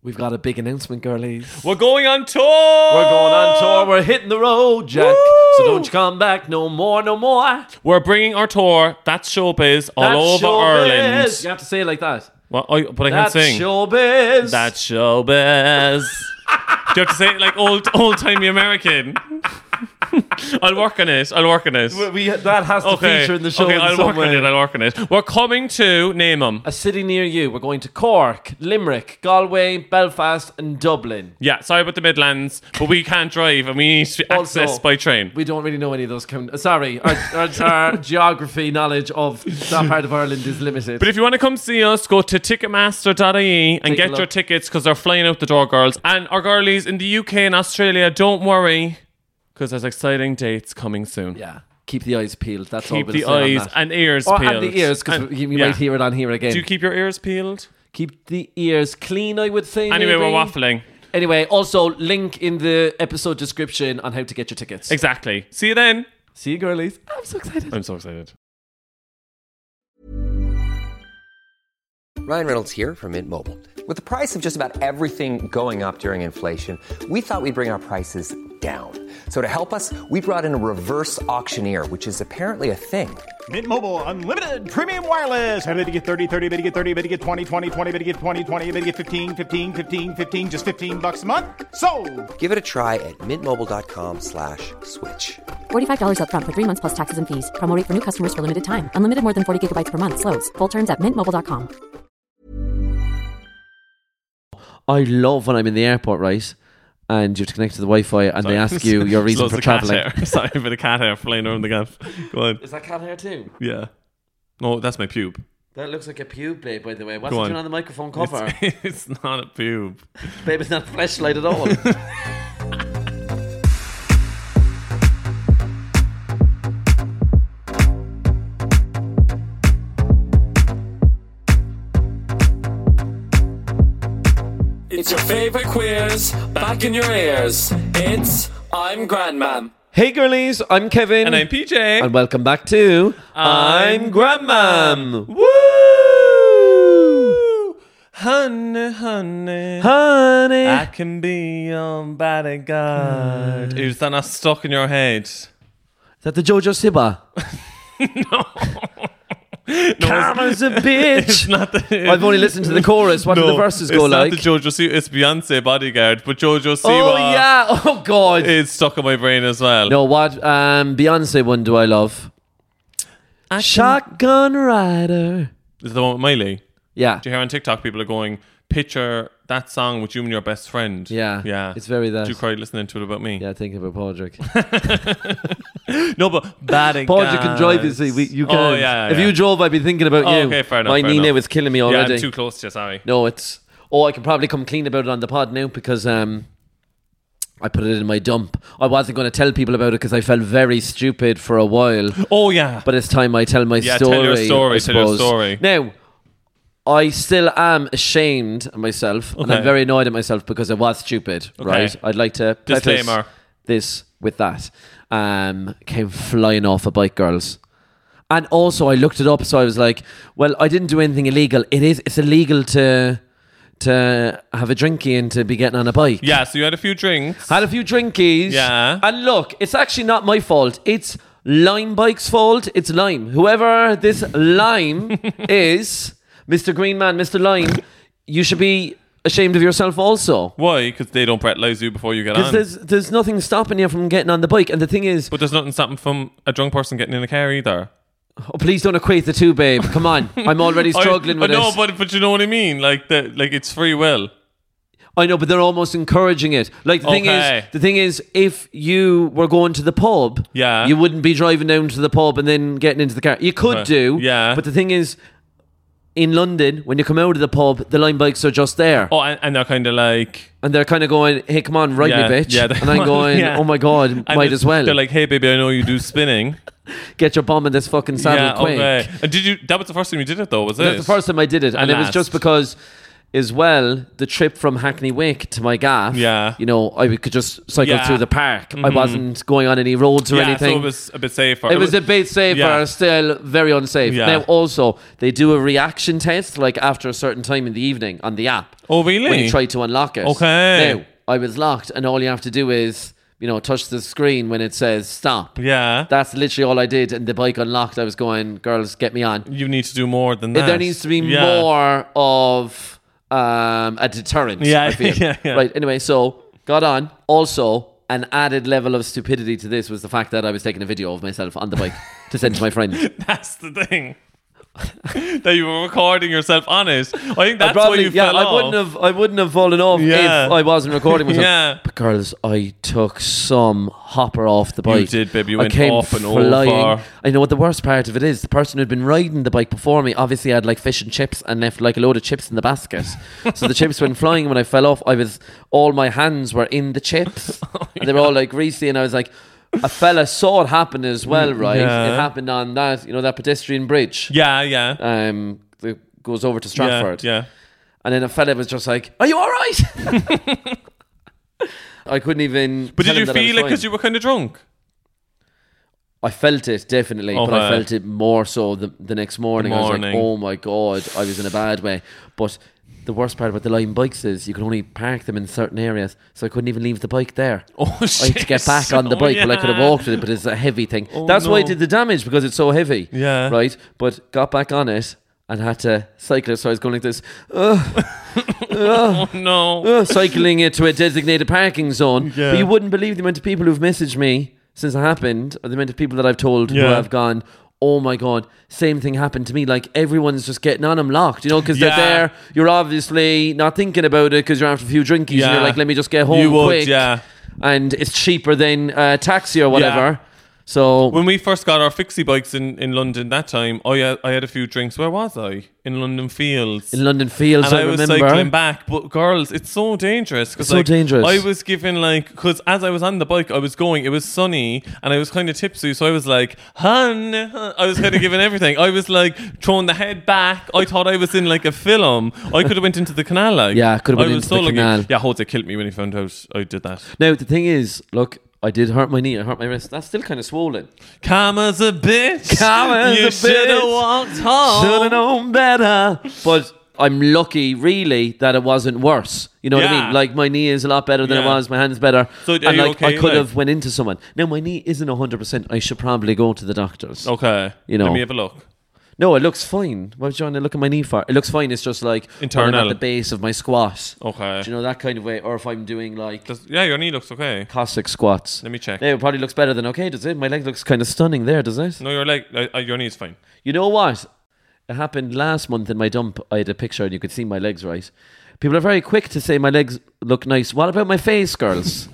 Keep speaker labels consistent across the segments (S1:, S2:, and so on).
S1: We've got a big announcement, girlies.
S2: We're going on tour.
S1: We're going on tour. We're hitting the road, Jack. Woo! So don't you come back no more, no more.
S2: We're bringing our tour. That's showbiz all over Ireland.
S1: You have to say it like that.
S2: But I can't sing.
S1: That's showbiz.
S2: That's showbiz. Do you have to say it like old-timey American? I'll work on it.
S1: That has to feature in the show.
S2: Okay, I'll work on it. We're coming to, name them.
S1: A city near you. We're going to Cork, Limerick, Galway, Belfast and Dublin.
S2: Yeah, sorry about the Midlands, but we can't drive and we need to access by train.
S1: We don't really know any of those. Sorry, our geography knowledge of that part of Ireland is limited.
S2: But if you want to come see us, go to ticketmaster.ie and get your tickets because they're flying out the door, girls. And our girlies in the UK and Australia, don't worry, because there's exciting dates coming soon.
S1: Yeah. Keep the eyes peeled. That's all.
S2: Keep the eyes and ears peeled.
S1: And the ears, because you might hear it on here again.
S2: Do you keep your ears peeled?
S1: Keep the ears clean, I would say.
S2: Anyway,
S1: maybe.
S2: we're waffling.
S1: Anyway, also link in the episode description on how to get your tickets.
S2: Exactly. See you then.
S1: See you, girlies. I'm so excited.
S3: Ryan Reynolds here from Mint Mobile. With the price of just about everything going up during inflation, we thought we'd bring our prices down. So to help us, we brought in a reverse auctioneer, which is apparently a thing.
S4: Mint Mobile Unlimited Premium Wireless. How to get 30, 30, bit to get 30, bit to get 20, 20, 20, bit to get 20, 20, bit to get 15, 15, 15, 15, just $15 a month? Sold!
S3: Give it a try at mintmobile.com/switch.
S5: $45 up front for 3 months plus taxes and fees. Promo rate for new customers for limited time. Unlimited more than 40 gigabytes per month. Slows full terms at mintmobile.com.
S1: I love when I'm in the airport, right? And you have to connect to the Wi-Fi and they ask you your reason for travelling.
S2: Sorry, a bit of cat hair flying around the gap. Go on.
S1: Is that cat hair too?
S2: Yeah. No, that's my pube.
S1: That looks like a pube, babe, by the way. What's it doing on the microphone cover?
S2: It's not a pube.
S1: Babe, it's not a fleshlight at all.
S6: It's your favourite quiz, back in your ears. It's I'm Grandmam.
S1: Hey girlies, I'm Kevin.
S2: And I'm PJ.
S1: And welcome back to I'm Grandmam.
S2: Woo! Honey, honey,
S1: honey,
S2: I can be your bodyguard. Is that not stuck in your head?
S1: Is that the Jojo Siba?
S2: No.
S1: Karma's a bitch.
S2: It's not
S1: I've only listened to the chorus. What do the verses go like?
S2: It's not the Jojo Siwa. It's Beyonce Bodyguard, but Jojo Siwa.
S1: Oh yeah. Oh god.
S2: It's stuck in my brain as well.
S1: No, what Beyonce one do I love? Shotgun Rider.
S2: Is the one with Miley?
S1: Yeah.
S2: Do you hear on TikTok people are going, picture that song with you and your best friend?
S1: Yeah.
S2: Yeah.
S1: It's very that.
S2: Do you cry listening to it about me?
S1: Yeah, thinking about Padraig.
S2: No, but Padraig
S1: can drive, you see. You can.
S2: Oh, yeah.
S1: If you drove, I'd be thinking about you.
S2: Okay, fair enough.
S1: My Nina was killing me already.
S2: Yeah, I'm too close to you, sorry.
S1: No, it's... Oh, I can probably come clean about it on the pod now because I put it in my dump. I wasn't going to tell people about it because I felt very stupid for a while.
S2: Oh, yeah.
S1: But it's time I tell my story.
S2: Tell your story. Tell your story.
S1: Now, I still am ashamed of myself, and I'm very annoyed at myself because I was stupid, right? I'd like to
S2: disclaimer
S1: this with that. Came flying off a bike, girls. And also I looked it up, so I was like, well, I didn't do anything illegal. It's illegal to have a drinky and to be getting on a bike.
S2: Yeah, so you had a few drinks.
S1: Had a few drinkies.
S2: Yeah.
S1: And look, it's actually not my fault. It's Lime Bike's fault. It's Lime. Whoever this Lime is, Mr. Green Man, Mr. Lime, you should be ashamed of yourself also.
S2: Why? Because they don't brutalize you before you get on.
S1: Because there's nothing stopping you from getting on the bike. And the thing is...
S2: But there's nothing stopping from a drunk person getting in a car either.
S1: Oh, please don't equate the two, babe. Come on. I'm already struggling with it.
S2: No, but you know what I mean? Like it's free will.
S1: I know, but they're almost encouraging it. Like the thing is, if you were going to the pub, you wouldn't be driving down to the pub and then getting into the car. You could do, but the thing is, in London, when you come out of the pub, the Lime Bikes are just there.
S2: Oh, and they're kind of like...
S1: And they're kind of going, hey, come on, ride me, bitch. Yeah, and I'm going, oh my God, might as well.
S2: They're like, hey, baby, I know you do spinning.
S1: Get your bum in this fucking saddle quick.
S2: Okay. And that was the first time you did it, though, was it?
S1: That's the first time I did it. And it was just because as well, the trip from Hackney Wick to my gaff, you know, I could just cycle through the park. I wasn't going on any roads or anything.
S2: So it was a bit safer.
S1: It was a bit safer, still very unsafe. Now, also, they do a reaction test, like after a certain time in the evening on the app.
S2: Oh, really?
S1: When you try to unlock it.
S2: Okay.
S1: Now, I was locked, and all you have to do is, you know, touch the screen when it says stop.
S2: Yeah.
S1: That's literally all I did, and the bike unlocked. I was going, girls, get me on.
S2: You need to do more than that.
S1: There needs to be more of a deterrent, I feel. Right, anyway, so got on. Also, an added level of stupidity to this was the fact that I was taking a video of myself on the bike to send to my friend.
S2: That's the thing. That you were recording yourself on it. I think that's why you fell off.
S1: I wouldn't have fallen off if I wasn't recording myself. But girls, I took some hopper off the bike.
S2: You did, baby. You went up and over.
S1: I know what the worst part of it is. The person who'd been riding the bike before me obviously had like fish and chips and left like a load of chips in the basket. So the chips went flying. When I fell off, all my hands were in the chips. They were all like greasy, and I was like, a fella saw it happen as well, right? It happened on that, you know, that pedestrian bridge. That goes over to Stratford. And then a fella was just like, "Are you all right?" I couldn't even.
S2: But did you feel it because you were kind of drunk?
S1: I felt it, definitely, but I felt it more so the next morning. I was like, oh my God, I was in a bad way. But the worst part about the Lime bikes is you can only park them in certain areas, so I couldn't even leave the bike there.
S2: Oh shit!
S1: I had to get back on the bike, but I could have walked with it, but it's a heavy thing. That's why I did the damage, because it's so heavy. Right? But got back on it and had to cycle it, so I was going like this.
S2: Oh no!
S1: Cycling it to a designated parking zone. But you wouldn't believe the amount of people who've messaged me since it happened, or the amount of people that I've told who have gone, oh my God, same thing happened to me. Like, everyone's just getting on them locked, you know, because they're there. You're obviously not thinking about it because you're after a few drinkies and you're like, let me just get home quick. And it's cheaper than taxi or whatever. So
S2: when we first got our fixie bikes in London that time, I had a few drinks. Where was I? In London Fields.
S1: In London Fields,
S2: and I was cycling back. But girls, it's so dangerous.
S1: It's so dangerous.
S2: I was given because as I was on the bike, I was going, it was sunny and I was kind of tipsy. So I was like, hun. I was kind of giving everything. I was like throwing the head back. I thought I was in like a film. I could have went into the canal. Like.
S1: Yeah, could have went into the canal.
S2: Yeah, Jose killed me when he found out I did that.
S1: Now, the thing is, look, I did hurt my knee. I hurt my wrist. That's still kind of swollen.
S2: Karma's a bitch.
S1: Karma's
S2: you should have walked home.
S1: Should have known better. But I'm lucky, really, that it wasn't worse. You know what I mean? Like, my knee is a lot better than it was. My hand's better.
S2: So
S1: and like, I could have went into someone. Now, my knee isn't 100%. I should probably go to the doctors.
S2: Okay.
S1: You know.
S2: Let me have a look.
S1: No, it looks fine. What was you trying to look at my knee for? It looks fine. It's just like
S2: internal
S1: at the base of my squat.
S2: Okay.
S1: Do you know, that kind of way? Or if I'm doing like
S2: your knee looks okay.
S1: Cossack squats.
S2: Let me check.
S1: Yeah, it probably looks better than okay, does it? My leg looks kind of stunning there, does it?
S2: No, your knee's fine.
S1: You know what? It happened last month in my dump. I had a picture and you could see my legs, right? People are very quick to say my legs look nice. What about my face, girls?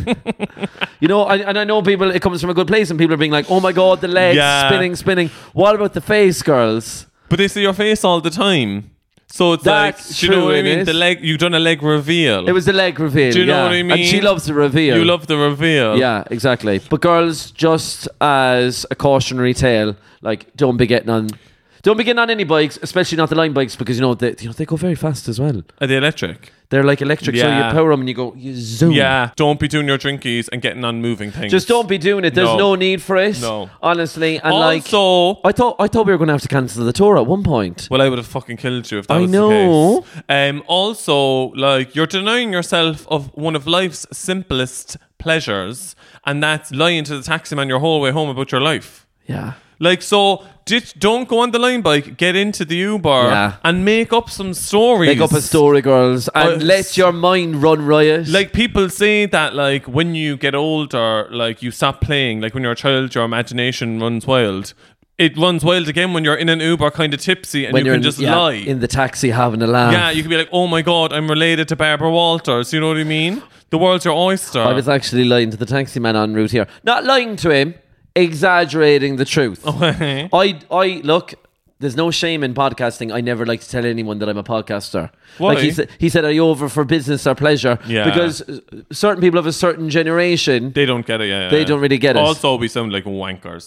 S1: You know, I know people, it comes from a good place and people are being like, oh my God, the legs, spinning. What about the face, girls?
S2: But they see your face all the time. So it's
S1: That's
S2: like, do you know what I mean? The leg, you've done a leg reveal.
S1: It was the leg reveal.
S2: Do you know what I mean?
S1: And she loves the reveal.
S2: You love the reveal.
S1: Yeah, exactly. But girls, just as a cautionary tale, like, don't be getting on any bikes, especially not the Lime bikes, because they go very fast as well.
S2: Are they electric?
S1: They're like electric, so you power them and you zoom.
S2: Yeah, don't be doing your drinkies and getting on moving things.
S1: Just don't be doing it. There's no need for it.
S2: No,
S1: honestly. And
S2: also,
S1: I thought we were going to have to cancel the tour at one point.
S2: Well, I would have fucking killed you if that was the case. Also, like, you're denying yourself of one of life's simplest pleasures, and that's lying to the taxi man your whole way home about your life.
S1: Yeah.
S2: Like, so, don't go on the Lime bike, get into the Uber and make up some stories.
S1: Make up a story, girls, and let your mind run riot.
S2: Like, people say that, like, when you get older, like, you stop playing. Like, when you're a child, your imagination runs wild. It runs wild again when you're in an Uber kind of tipsy and when you can just lie.
S1: In the taxi having a laugh.
S2: Yeah, you can be like, oh my God, I'm related to Barbara Walters. You know what I mean? The world's your oyster.
S1: I was actually lying to the taxi man en route here. Not lying to him. Exaggerating the truth.
S2: Okay.
S1: I look, there's no shame in podcasting. I never like to tell anyone that I'm a podcaster.
S2: Why?
S1: Like he said, are you over for business or pleasure?
S2: Yeah.
S1: Because certain people of a certain generation,
S2: they don't get it. Yeah.
S1: They don't really get it.
S2: Also, we sound like wankers.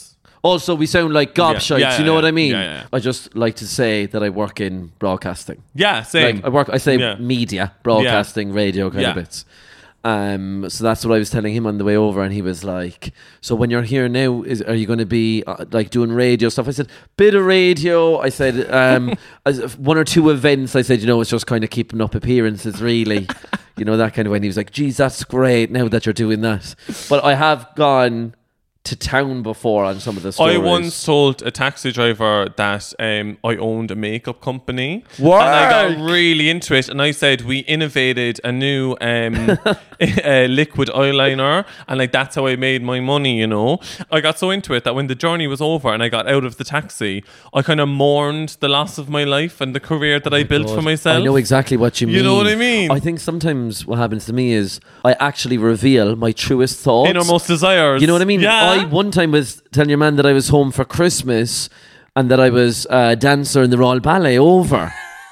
S1: Also, we sound like gobshites. You know what I mean?
S2: Yeah.
S1: I just like to say that I work in broadcasting.
S2: Yeah, same.
S1: Like I say media, broadcasting, radio kind of bits. So that's what I was telling him on the way over, and he was like, so when you're here now, are you going to be like doing radio stuff? I said, bit of radio. I said, 1 or 2 events. I said, it's just kind of keeping up appearances, really. That kind of way. And he was like, geez, that's great now that you're doing that. But I have gone to town before on some of the stories.
S2: I once told a taxi driver that I owned a makeup company.
S1: What?
S2: And I got really into it, and I said we innovated a new liquid eyeliner, and like that's how I made my money. I got so into it that when the journey was over and I got out of the taxi, I kind of mourned the loss of my life and the career that I built for myself.
S1: I know exactly what you mean.
S2: You know what I mean?
S1: I think sometimes what happens to me is I actually reveal my truest thoughts,
S2: innermost desires.
S1: You know what I mean?
S2: Yeah.
S1: I one time was telling your man that I was home for Christmas and that I was a dancer in the Royal Ballet over.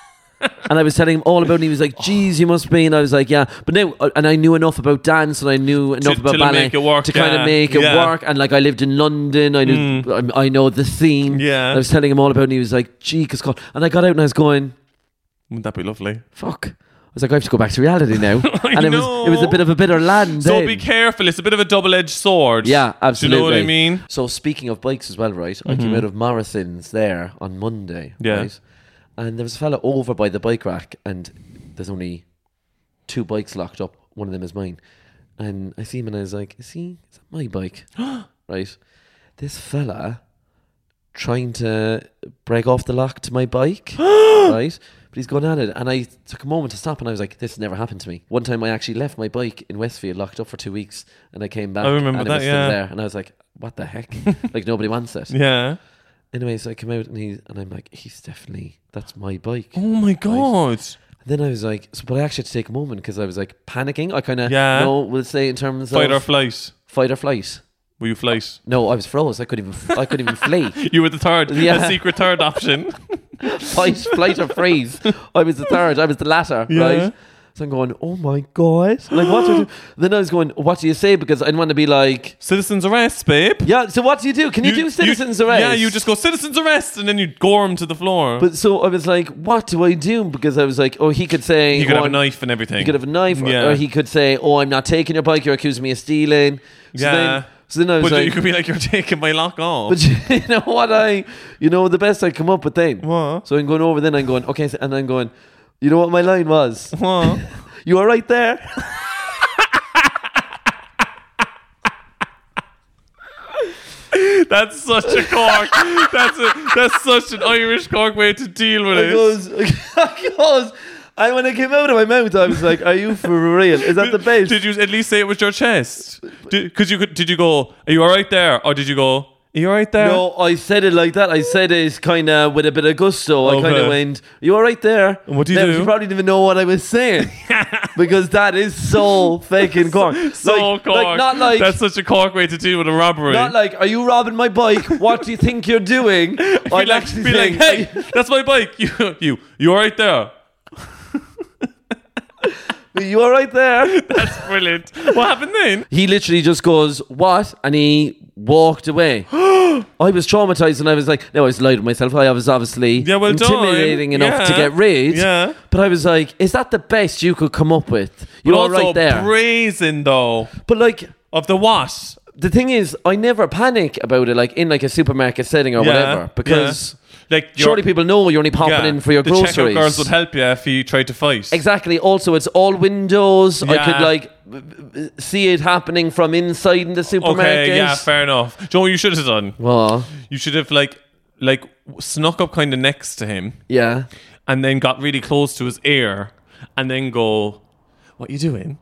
S1: And I was telling him all about it, and he was like, geez, you must be. And I was like, yeah. But now, and I knew enough about dance and I knew enough about ballet to kind of make it work. And like I lived in London, I knew I know the scene.
S2: Yeah.
S1: I was telling him all about it, and he was like, gee, cause God. And I got out and I was going,
S2: wouldn't that be lovely?
S1: Fuck. I was like, I have to go back to reality now. And it was a bit of a bitter land.
S2: So be careful. It's a bit of a double-edged sword.
S1: Yeah, absolutely.
S2: Do you know what I mean?
S1: So speaking of bikes as well, right? I came out of Morrison's there on Monday.
S2: Yeah.
S1: Right? And there was a fella over by the bike rack, and there's only 2 bikes locked up. One of them is mine. And I see him and I was like, is that my bike? Right? This fella trying to break off the lock to my bike. Right? But he's going at it, and I took a moment to stop, and I was like, this never happened to me. One time I actually left my bike in Westfield locked up for 2 weeks, and I came back,
S2: I remember
S1: and
S2: that,
S1: it was still there, and I was like, what the heck? Like, nobody wants it.
S2: Yeah.
S1: Anyway, so I come out, and I'm like, that's my bike.
S2: Oh my God.
S1: Right? And then I was like, but I actually had to take a moment, because I was like panicking. I kind of, we'll say in terms of
S2: fight or flight.
S1: Fight or flight.
S2: Were you flight?
S1: No, I was froze. I couldn't even flee.
S2: You were the third, a secret third option.
S1: Flight or freeze. I was the third. I was the latter, right? So I'm going, oh my God. Like, what do I do? Then I was going, what do you say? Because I didn't want to be like...
S2: Citizen's arrest, babe.
S1: Yeah, so what do you do? Can you do citizen's arrest?
S2: Yeah, you just go, citizen's arrest, and then you gore him to the floor.
S1: But so I was like, what do I do? Because I was like, he could say...
S2: He could have a knife and everything.
S1: He could have a knife, or he could say, I'm not taking your bike, you're accusing me of stealing. So then I was like...
S2: you could be like, you're taking my lock off.
S1: But you know what the best I come up with then?
S2: What?
S1: So I'm going over then, I'm going, okay, and I'm going, you know what my line was?
S2: What?
S1: You are right there.
S2: That's such a Cork. That's such an Irish Cork way to deal with it.
S1: And when it came out of my mouth, I was like, are you for real? Is that the best?
S2: Did you at least say it was your chest? Did you go, are you all right there? Or did you go, are you all right there?
S1: No, I said it like that. I said it kind of with a bit of gusto. I kind of went, are you all right there?
S2: And what do you do?
S1: You probably didn't even know what I was saying. Because that is so fucking Cork.
S2: Cork.
S1: Not like...
S2: That's such a Cork way to deal with a robbery.
S1: Not like, are you robbing my bike? What do you think you're doing?
S2: I'd actually be like, hey, that's my bike. You all right there?
S1: You all right there?
S2: That's brilliant. What happened then?
S1: He literally just goes, what? And he walked away. I was traumatized, and I was like, no, I was lying to myself. I was obviously intimidating enough to get rid.
S2: Yeah.
S1: But I was like, is that the best you could come up with? You're all right there.
S2: Brazen though.
S1: But like,
S2: of the what?
S1: The thing is, I never panic about it, like in like a supermarket setting or whatever, because
S2: like
S1: surely people know you're only popping in for your groceries.
S2: The checkout girls would help you if you tried to fight.
S1: Exactly. Also, it's all windows. I could like see it happening from inside in the supermarket.
S2: Okay, yeah, fair enough. Do you know what you should have done?
S1: What?
S2: You should have like snuck up kind of next to him.
S1: Yeah.
S2: And then got really close to his ear, and then go, "What are you doing?"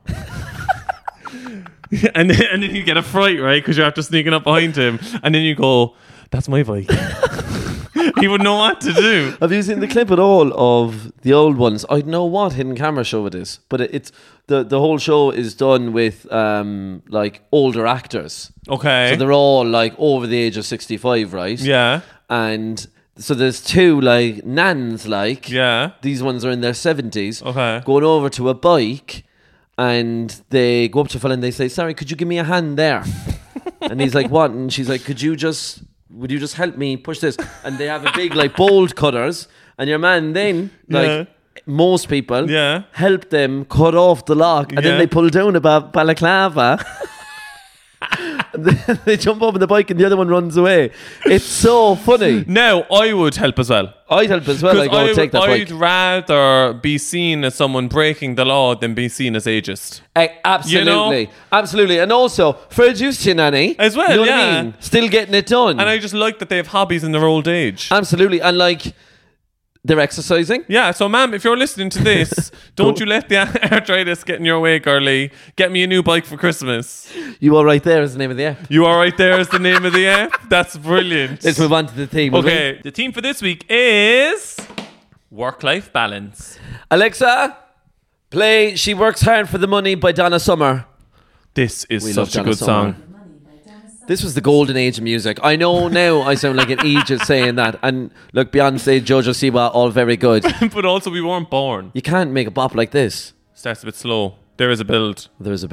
S2: and then you get a fright, right? Because you're after sneaking up behind him, and then you go, "That's my bike." He would know what to do.
S1: Have you seen the clip at all of the old ones? I don't know what hidden camera show it is, but it's the whole show is done with like older actors.
S2: Okay.
S1: So they're all like over the age of 65, right?
S2: Yeah.
S1: And so there's 2 like nans, like these ones are in their 70s.
S2: Okay.
S1: Going over to a bike, and they go up to a fella and they say, "Sorry, could you give me a hand there?" And he's like, "What?" And she's like, "Could you just would you just help me push this? And they have a big like bolt cutters, and your man then like most people help them cut off the lock, and then they pull down a balaclava. And then they jump up on the bike and the other one runs away. It's so funny.
S2: No, I would help as well.
S1: I'd help as well. Take that bike.
S2: I'd rather be seen as someone breaking the law than be seen as ageist.
S1: Absolutely. You know? Absolutely. And also, fair dues to your nanny.
S2: As well,
S1: you know what I mean? Still getting it done.
S2: And I just like that they have hobbies in their old age.
S1: Absolutely. And like, they're exercising.
S2: Yeah, so ma'am, if you're listening to this, don't you let the arthritis get in your way, girlie. Get me a new bike for Christmas.
S1: You Are Right There is the name of the app.
S2: You Are Right There is the name of the app. That's brilliant.
S1: Let's move on to the theme.
S2: Okay, the theme for this week is work-life balance.
S1: Alexa, play She Works Hard for the Money by Donna Summer.
S2: This is such a good song.
S1: This was the golden age of music. I know now I sound like an idiot saying that. And look, Beyonce, Jojo Siwa, all very good.
S2: But also we weren't born.
S1: You can't make a bop like this.
S2: Starts a bit slow. There is a build.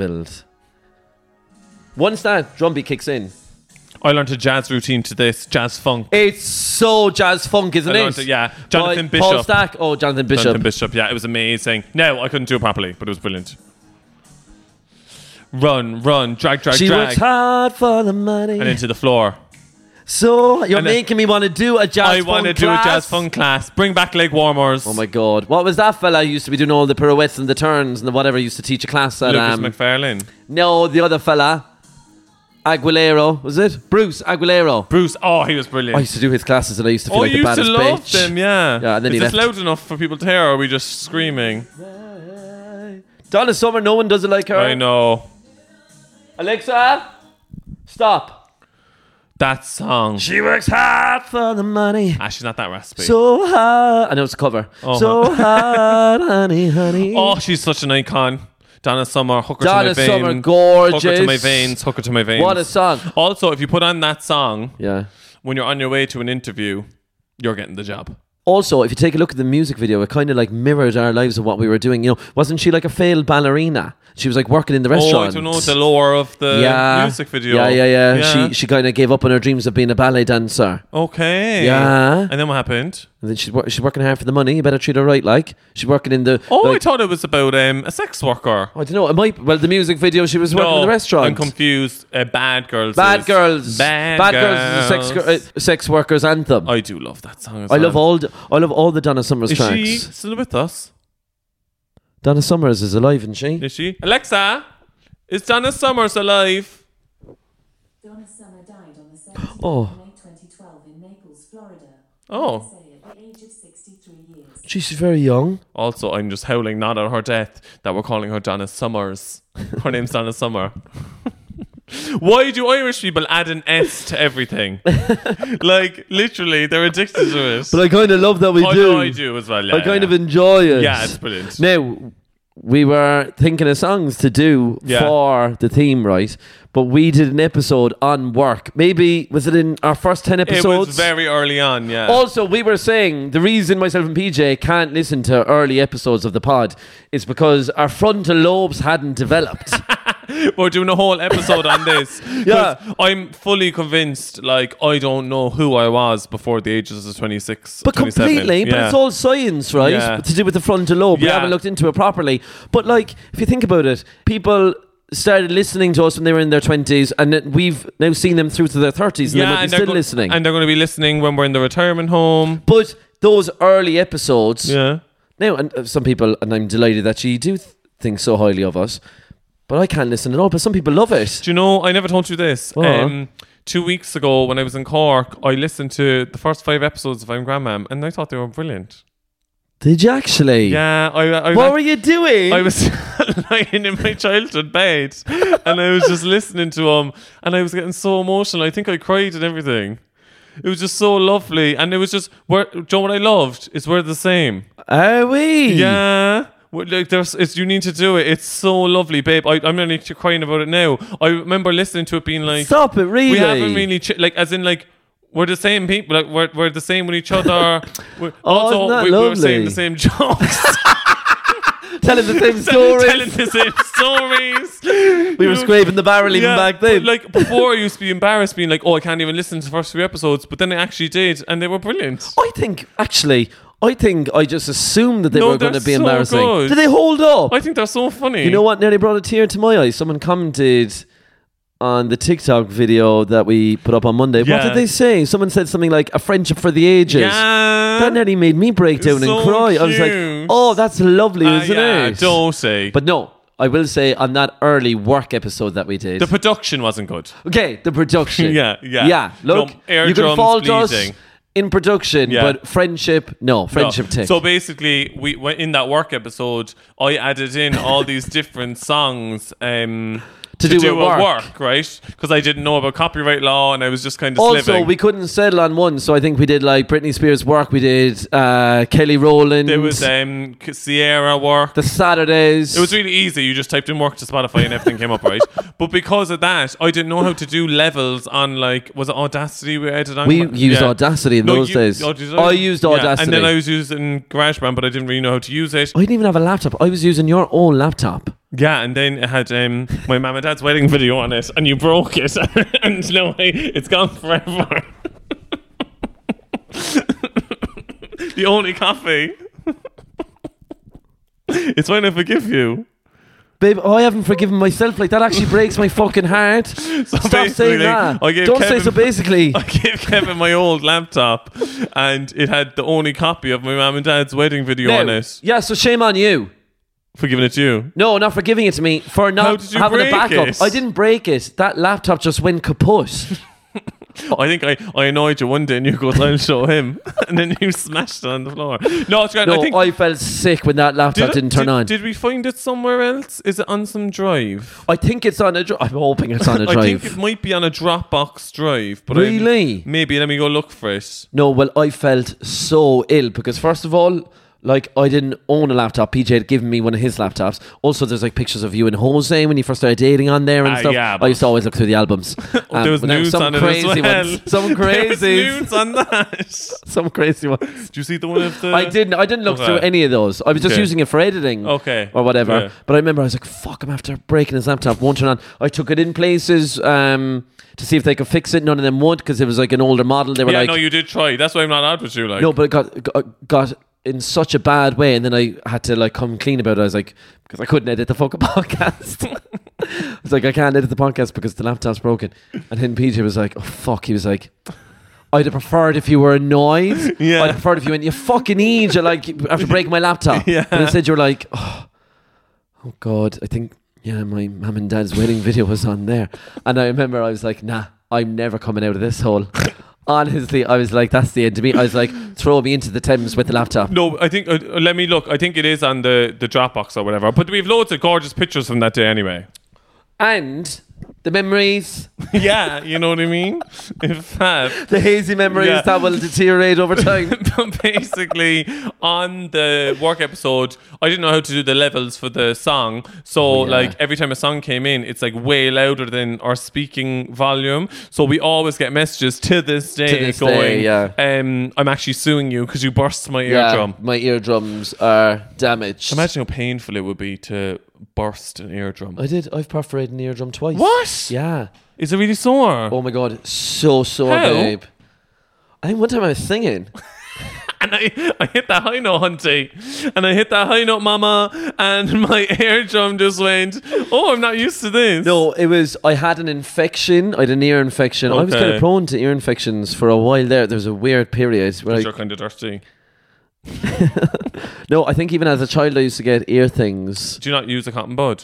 S1: Once that drum beat kicks in.
S2: I learned a jazz routine to this, jazz funk.
S1: It's so jazz funk, isn't it?
S2: Jonathan Bishop.
S1: Paul Stack. Oh, Jonathan Bishop.
S2: Yeah, it was amazing. No, I couldn't do it properly, but it was brilliant. Run, drag.
S1: She works hard for the money.
S2: And into the floor.
S1: So, you're making me want to do a jazz funk class. I want to do a
S2: jazz funk class. Bring back leg warmers.
S1: Oh my God. What was that fella who used to be doing all the pirouettes and the turns and the whatever, used to teach a class at...
S2: Lucas McFarlane.
S1: No, the other fella. Aguilera, was it? Bruce Aguilera.
S2: Bruce, he was brilliant.
S1: I used to do his classes and I used to feel like the baddest bitch.
S2: I used to love them, yeah.
S1: Yeah, and then
S2: is this loud enough for people to hear, or are we just screaming?
S1: Donna Summer, no one does it like her.
S2: I know.
S1: Alexa, stop.
S2: That song.
S1: She works hard for the money.
S2: She's not that raspy.
S1: So hard. I know it's a cover. So hard, honey.
S2: Oh, she's such an icon. Donna Summer, Hooker to my veins.
S1: Donna Summer, gorgeous.
S2: Hooker to my veins.
S1: What a song.
S2: Also, if you put on that song, when you're on your way to an interview, you're getting the job.
S1: Also, if you take a look at the music video, it kind of like mirrored our lives of what we were doing. You know, wasn't she like a failed ballerina? She was like working in the restaurant.
S2: I don't know the lore of the music video.
S1: Yeah. She kind of gave up on her dreams of being a ballet dancer.
S2: Okay.
S1: Yeah.
S2: And then what happened?
S1: And then she's working hard for the money. You better treat her right. Like she's working in the.
S2: I thought it was about a sex worker.
S1: I don't know. It might. Well, the music video, she was working in the restaurant.
S2: I'm confused. Bad Girls.
S1: Bad Girls is a sex workers anthem.
S2: I do love that song.
S1: I love all the Donna Summers tracks.
S2: Is she still with us?
S1: Donna Summers is alive, isn't she?
S2: Is she? Alexa, is Donna Summers alive?
S7: Donna Summer died on the 17th of May 2012 in Naples, Florida. At the age of 63 years.
S1: She's very young.
S2: Also, I'm just howling not at her death that we're calling her Donna Summers. Her name's Donna Summer. Why do Irish people add an S to everything? Like, literally, they're addicted to it.
S1: But I kind of love that we do.
S2: No, I do as well, yeah.
S1: I kind of enjoy it.
S2: Yeah, it's brilliant.
S1: Now, we were thinking of songs to do for the theme, right? But we did an episode on work. Maybe, was it in our first 10 episodes?
S2: It was very early on, yeah.
S1: Also, we were saying the reason myself and PJ can't listen to early episodes of the pod is because our frontal lobes hadn't developed.
S2: We're doing a whole episode on this. Yeah. I'm fully convinced, like, I don't know who I was before the ages of 26,
S1: but
S2: 27.
S1: Completely, but it's all science, right?
S2: Yeah.
S1: To do with the frontal lobe. We haven't looked into it properly. But, like, if you think about it, people started listening to us when they were in their 20s, and we've now seen them through to their 30s, and they might be still listening.
S2: And they're going to be listening when we're in the retirement home.
S1: But those early episodes...
S2: Yeah.
S1: Now, and some people, and I'm delighted that you do think so highly of us, but I can't listen at all. But some people love it.
S2: Do you know, I never told you this. 2 weeks ago when I was in Cork, I listened to the first 5 episodes of I'm Grandmam, and I thought they were brilliant.
S1: Did you actually?
S2: Yeah.
S1: What were you doing?
S2: I was lying in my childhood bed and I was just listening to them, and I was getting so emotional. I think I cried and everything. It was just so lovely, and it was just... do you know what I loved? Is we're the same.
S1: Are we?
S2: Yeah. Like you need to do it. It's so lovely, babe. I'm nearly crying about it now. I remember listening to it being like,
S1: stop it, really.
S2: We haven't really like, as in like, we're the same people. Like we're the same with each other. Also, we were saying the same jokes.
S1: telling the same stories.
S2: Telling the same stories.
S1: We were scraping the barrel even back then.
S2: Like before, I used to be embarrassed, being like, "Oh, I can't even listen to the first 3 episodes," but then I actually did, and they were brilliant.
S1: I think I just assumed that they were going to be
S2: so
S1: embarrassing.
S2: Good.
S1: Did they hold up?
S2: I think they're so funny.
S1: You know what nearly brought a tear to my eye? Someone commented on the TikTok video that we put up on Monday. What did they say? Someone said something like a friendship for the ages.
S2: Yeah.
S1: That nearly made me break down and cry.
S2: Cute.
S1: I was like, oh, that's lovely, isn't it?
S2: Don't say.
S1: But no, I will say on that early work episode that we did,
S2: the production wasn't good.
S1: Okay, the production.
S2: Yeah.
S1: Look,
S2: no,
S1: you can fault us
S2: bleeding.
S1: in production, but friendship tick.
S2: So basically, we went in that work episode. I added in all these different songs. To do at work, right? Because I didn't know about copyright law, and I was just kind of
S1: also
S2: sliving.
S1: We couldn't settle on one, so I think we did like Britney Spears work. We did Kelly Rowland.
S2: There was Sierra work.
S1: The Saturdays.
S2: It was really easy. You just typed in work to Spotify, and everything came up, right? But because of that, I didn't know how to do levels on was it Audacity we edited on?
S1: We used Audacity in those days.
S2: I
S1: used Audacity,
S2: and then I was using GarageBand, but I didn't really know how to use it.
S1: I didn't even have a laptop. I was using your own laptop.
S2: Yeah, and then it had my mum and dad's wedding video on it, and you broke it, and no way, it's gone forever. The only copy. It's fine, I forgive you.
S1: Babe, I haven't forgiven myself. Like, that actually breaks my fucking heart.
S2: So
S1: stop saying that. Don't say so basically.
S2: I gave Kevin my old laptop, and it had the only copy of my mum and dad's wedding video on it.
S1: Yeah, so shame on you.
S2: For giving it to you?
S1: No, not for giving it to me. For not having a backup. I didn't break it. That laptop just went kaput.
S2: I think I annoyed you one day and you go, I'll show him. And then you smashed it on the floor. No, it's great.
S1: No, I felt sick when that laptop didn't turn on.
S2: Did we find it somewhere else? Is it on some drive?
S1: I think it's on a drive. I'm hoping it's on a drive.
S2: I think it might be on a Dropbox drive. But
S1: really?
S2: Maybe. Let me go look for it.
S1: No, well, I felt so ill because first of all, like, I didn't own a laptop. PJ had given me one of his laptops. Also, there's like pictures of you and Jose when you first started dating on there and stuff.
S2: Yeah,
S1: I used to always look through the albums.
S2: There was nudes on it as well.
S1: Some crazy
S2: nudes on that.
S1: Some crazy ones.
S2: Do you see the one of the...
S1: I didn't look through any of those. I was just using it for editing.
S2: Okay.
S1: Or whatever.
S2: Yeah.
S1: But I remember I was like, fuck, I'm after breaking his laptop. Won't turn on. I took it in places to see if they could fix it. None of them would because it was like an older model. They were like...
S2: no, you did try. That's why I'm not out with you. Like.
S1: No, but it got in such a bad way, and then I had to like come clean about it. I was like, because I couldn't edit the fucking podcast. I was like, I can't edit the podcast because the laptop's broken. And then PJ was like, oh fuck, he was like, I'd have preferred if you were annoyed.
S2: Yeah.
S1: I'd have preferred if you went, you fucking idiot, like after breaking my laptop.
S2: Yeah.
S1: But instead you're like, oh God, I think my mum and dad's wedding video was on there. And I remember I was like, nah, I'm never coming out of this hole. Honestly, I was like, that's the end of me. I was like, throw me into the Thames with the laptop.
S2: No, I think, let me look. I think it is on the Dropbox or whatever. But we have loads of gorgeous pictures from that day anyway.
S1: And the memories.
S2: Yeah, you know what I mean? In fact,
S1: the hazy memories that will deteriorate over time.
S2: But basically, on the work episode, I didn't know how to do the levels for the song. So, like, every time a song came in, it's like way louder than our speaking volume. So we always get messages to this day going, I'm actually suing you because you burst my eardrum.
S1: My eardrums are damaged.
S2: Imagine how painful it would be to burst an eardrum.
S1: I've perforated an eardrum twice.
S2: What?
S1: Yeah.
S2: Is it really sore?
S1: Oh my God, so sore, babe. I think one time I was singing.
S2: And I hit that high note, hunty. And I hit that high note, mama. And my eardrum just went, oh, I'm not used to this.
S1: No, it was, I had an infection. I had an ear infection. Okay. I was kind of prone to ear infections for a while there. There was a weird period where
S2: you're kind of thirsty.
S1: No, I think even as a child I used to get ear things.
S2: Do you not use a cotton bud?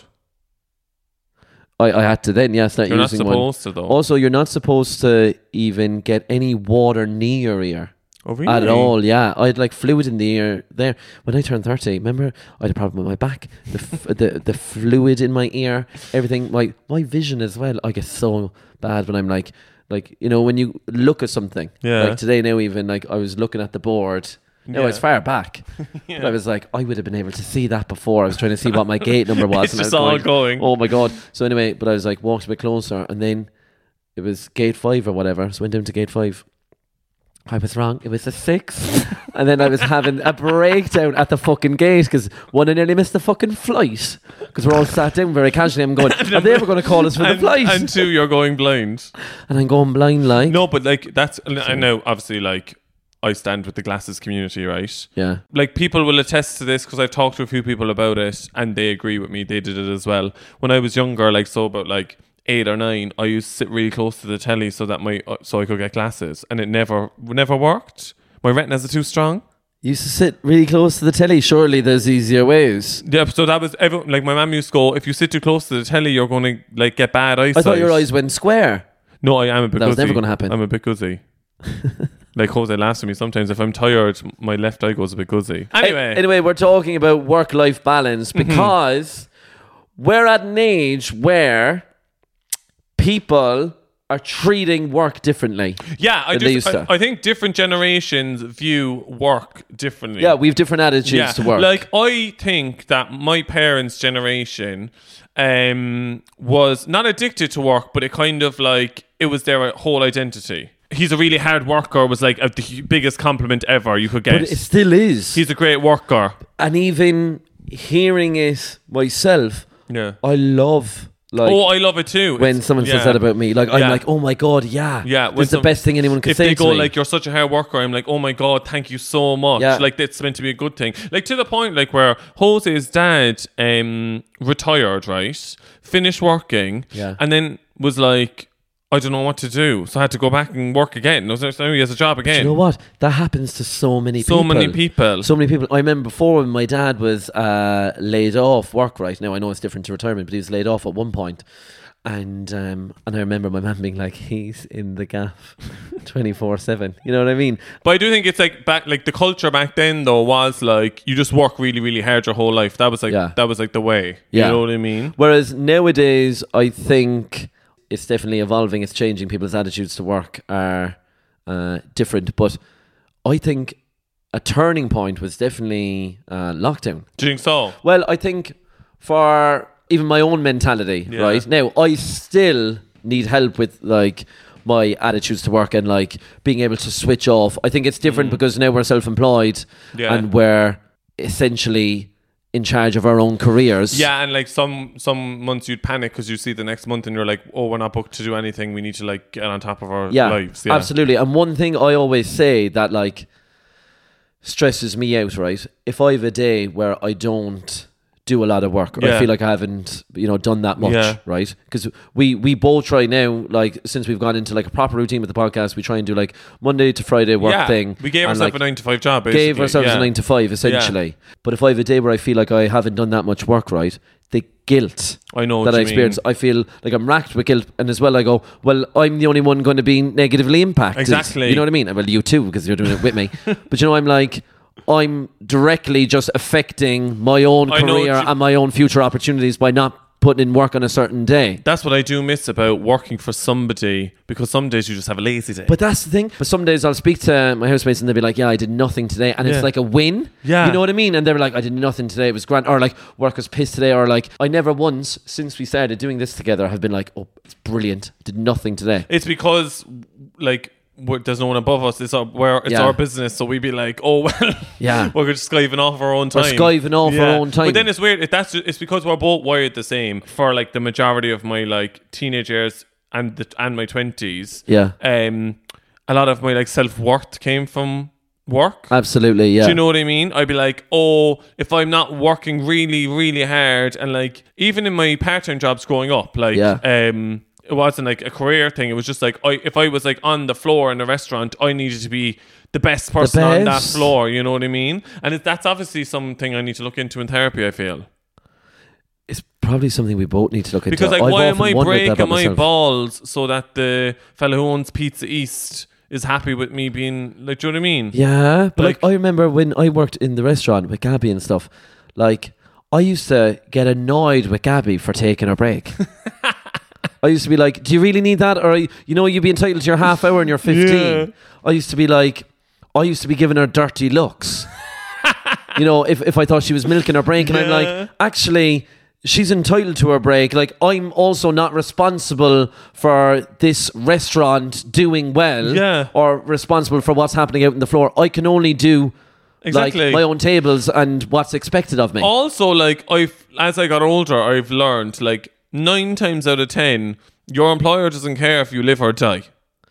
S1: I had to then, start
S2: you're
S1: using one.
S2: You're not supposed to though.
S1: Also, you're not supposed to even get any water near your ear.
S2: Oh really?
S1: At all, yeah. I had like fluid in the ear there. When I turned 30, remember I had a problem with my back. The fluid in my ear, everything, my vision as well. I get so bad when I'm like, you know, when you look at something.
S2: Yeah.
S1: Like today now even, like I was looking at the board. No, it's far back. But I was like, I would have been able to see that before. I was trying to see what my gate number was.
S2: It's
S1: and
S2: just
S1: I was
S2: all going.
S1: Oh my God. So anyway, but I was like, walked a bit closer and then it was gate 5 or whatever. So I went down to gate 5. I was wrong. It was a 6. And then I was having a breakdown at the fucking gate because one, I nearly missed the fucking flight because we're all sat down very casually. I'm going, are they ever going to call us for the flight?
S2: And 2, you're going blind.
S1: And I'm going blind like.
S2: No, but like that's, I know obviously like I stand with the glasses community, right?
S1: Yeah.
S2: Like people will attest to this because I've talked to a few people about it and they agree with me. They did it as well. When I was younger, like so about like 8 or 9, I used to sit really close to the telly so that so I could get glasses, and it never worked. My retina's are too strong.
S1: You used to sit really close to the telly. Surely there's easier ways.
S2: Yeah, so that was like my mum used to go, if you sit too close to the telly, you're going to like get bad eyesight.
S1: I thought your eyes went square.
S2: No, I am a bit.
S1: That was never going to happen.
S2: I'm a bit guzzy. Like Jose laughs at me sometimes. If I'm tired, my left eye goes a bit guzzy.
S1: Anyway, we're talking about work-life balance because we're at an age where people are treating work differently.
S2: Yeah, I think different generations view work differently.
S1: Yeah, we have different attitudes to work.
S2: Like, I think that my parents' generation was not addicted to work, but it kind of like, it was their whole identity. He's a really hard worker was like the biggest compliment ever you could get.
S1: But it still is.
S2: He's a great worker.
S1: And even hearing it myself, I love... Like,
S2: I love it too.
S1: When someone says that about me, like I'm like, oh my God, it's the best thing anyone could say to me.
S2: If they go like, you're such a hard worker, I'm like, oh my God, thank you so much. Like that's meant to be a good thing. Like to the point like where Jose's dad retired, right? Finished working, and then was like, I don't know what to do, so I had to go back and work again. He has a job again.
S1: Do you know what? That happens to so many people. So many people. I remember before when my dad was laid off work. Right now, I know it's different to retirement, but he was laid off at one point, and I remember my mum being like, "He's in the gaff, 24/7." You know what I mean?
S2: But I do think it's like back, like the culture back then though was like you just work really, really hard your whole life. That was like the way. You know what I mean?
S1: Whereas nowadays, I think it's definitely evolving. It's changing. People's attitudes to work are different. But I think a turning point was definitely lockdown.
S2: Do you think so?
S1: Well, I think for even my own mentality, right? Now, I still need help with like my attitudes to work and like being able to switch off. I think it's different because now we're self-employed and we're essentially in charge of our own careers.
S2: Yeah, and like some months you'd panic because you see the next month and you're like, oh, we're not booked to do anything. We need to like get on top of our lives. Yeah,
S1: absolutely. And one thing I always say that like stresses me out, right? If I have a day where I don't do a lot of work, or I feel like I haven't, done that much, right? Because we both try now, like since we've gone into like a proper routine with the podcast, we try and do like Monday to Friday work thing.
S2: We gave ourselves a 9 to 5 job. Basically.
S1: Gave ourselves a 9 to 5 essentially. Yeah. But if I have a day where I feel like I haven't done that much work, right? The guilt
S2: I know
S1: that I experience, I feel like I'm racked with guilt, and as well I go, well, I'm the only one going to be negatively impacted.
S2: Exactly.
S1: You know what I mean? Well, you too, because you're doing it with me. But I'm like, I'm directly just affecting my own career and my own future opportunities by not putting in work on a certain day.
S2: That's what I do miss about working for somebody, because some days you just have a lazy day.
S1: But that's the thing. But some days I'll speak to my housemates and they'll be like, yeah, I did nothing today. And it's like a win.
S2: Yeah.
S1: You know what I mean? And they're like, I did nothing today. It was grand. Or like, work was pissed today. Or like, I never once, since we started doing this together, have been like, oh, it's brilliant. Did nothing today.
S2: It's because like, there's no one above us. It's our business, so we'd be like, oh well, we're just skiving off our own time.
S1: Our own time.
S2: But then it's weird. It's because we're both wired the same. For like the majority of my like teenage years and my 20s, a lot of my like self-worth came from work.
S1: Absolutely, yeah.
S2: Do you know what I mean? I'd be like, oh, if I'm not working really, really hard, and like even in my part-time jobs growing up, like it wasn't like a career thing. It was just like if I was like on the floor in a restaurant, I needed to be the best person on that floor. You know what I mean? And that's obviously something I need to look into in therapy, I feel.
S1: It's probably something we both need to look into.
S2: Because like, why am I breaking my balls so that the fella who owns Pizza East is happy with me being like, do you know what I mean?
S1: Yeah, but like I remember when I worked in the restaurant with Gabby and stuff, like I used to get annoyed with Gabby for taking a break. I used to be like, do you really need that? Or, you'd be entitled to your half hour and you're 15. Yeah. I used to be giving her dirty looks. If I thought she was milking her break. And I'm like, actually, she's entitled to her break. Like, I'm also not responsible for this restaurant doing well or responsible for what's happening out on the floor. I can only do like my own tables and what's expected of me.
S2: Also, like, as I got older, I've learned, like, 9 times out of 10, your employer doesn't care if you live or die.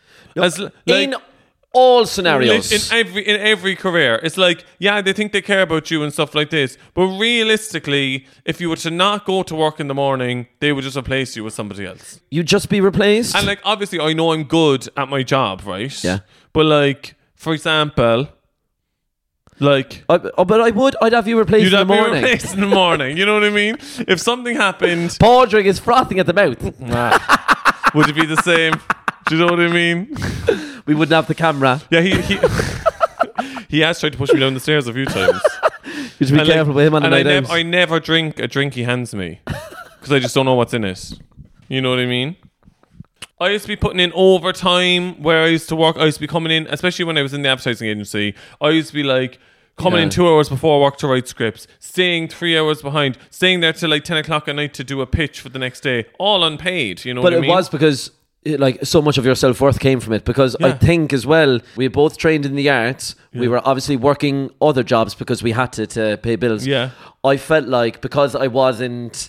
S1: In all scenarios,
S2: in every career, it's like, yeah, they think they care about you and stuff like this, but realistically, if you were to not go to work in the morning, they would just replace you with somebody else.
S1: You'd just be replaced.
S2: And like, obviously, I know I'm good at my job, right?
S1: Yeah.
S2: But like, for example, like,
S1: I'd have you replaced in the morning.
S2: You'd have me replaced in the morning. You know what I mean? If something happened,
S1: Padraig is frothing at the mouth.
S2: Would it be the same? Do you know what I mean?
S1: We wouldn't have the camera.
S2: Yeah, he has tried to push me down the stairs a few times.
S1: You should be careful with him on the night out.
S2: I never drink a drink he hands me because I just don't know what's in it. You know what I mean? I used to be putting in overtime where I used to work. I used to be coming in, especially when I was in the advertising agency. I used to be like coming in 2 hours before work to write scripts, staying 3 hours behind, staying there till like 10 o'clock at night to do a pitch for the next day, all unpaid. You know what I mean?
S1: But it was because like so much of your self-worth came from it, because I think as well, we both trained in the arts. We were obviously working other jobs because we had to pay bills. I felt like because I wasn't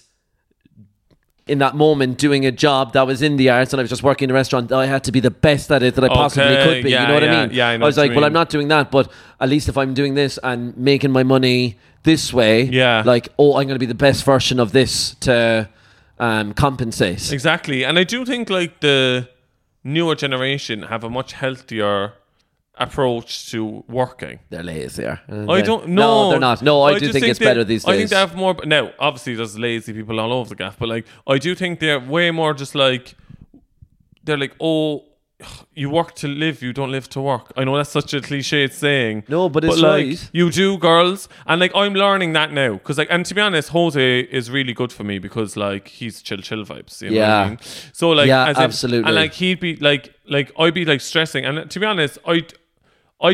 S1: in that moment doing a job that was in the arts and I was just working in a restaurant, I had to be the best at it that I possibly could be. You know what I mean?
S2: I
S1: was like, well, I'm not doing that, but at least if I'm doing this and making my money this way, like, I'm going to be the best version of this to compensate.
S2: Exactly. And I do think like the newer generation have a much healthier approach to working.
S1: They're lazier.
S2: I don't know.
S1: No, they're not. No, I do think it's better these days.
S2: I think they have more. Now, obviously, there's lazy people all over the gaff, but like, I do think they're way more just like, they're like, oh, you work to live, you don't live to work. I know that's such a cliched saying.
S1: No, but it's
S2: like,
S1: right.
S2: You do, girls. And like, I'm learning that now. Because like, and to be honest, Jose is really good for me because like, he's chill vibes. You know what I mean? So like,
S1: absolutely.
S2: And like, he'd be like I'd be like stressing. And to be honest, I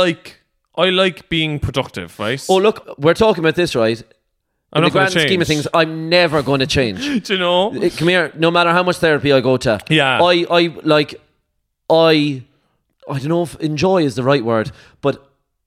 S2: like being productive, right?
S1: Oh, look, we're talking about this, right?
S2: I'm
S1: in
S2: not
S1: the grand scheme of things, I'm never going to change.
S2: Do you know?
S1: Come here. No matter how much therapy I go to, I don't know if enjoy is the right word, but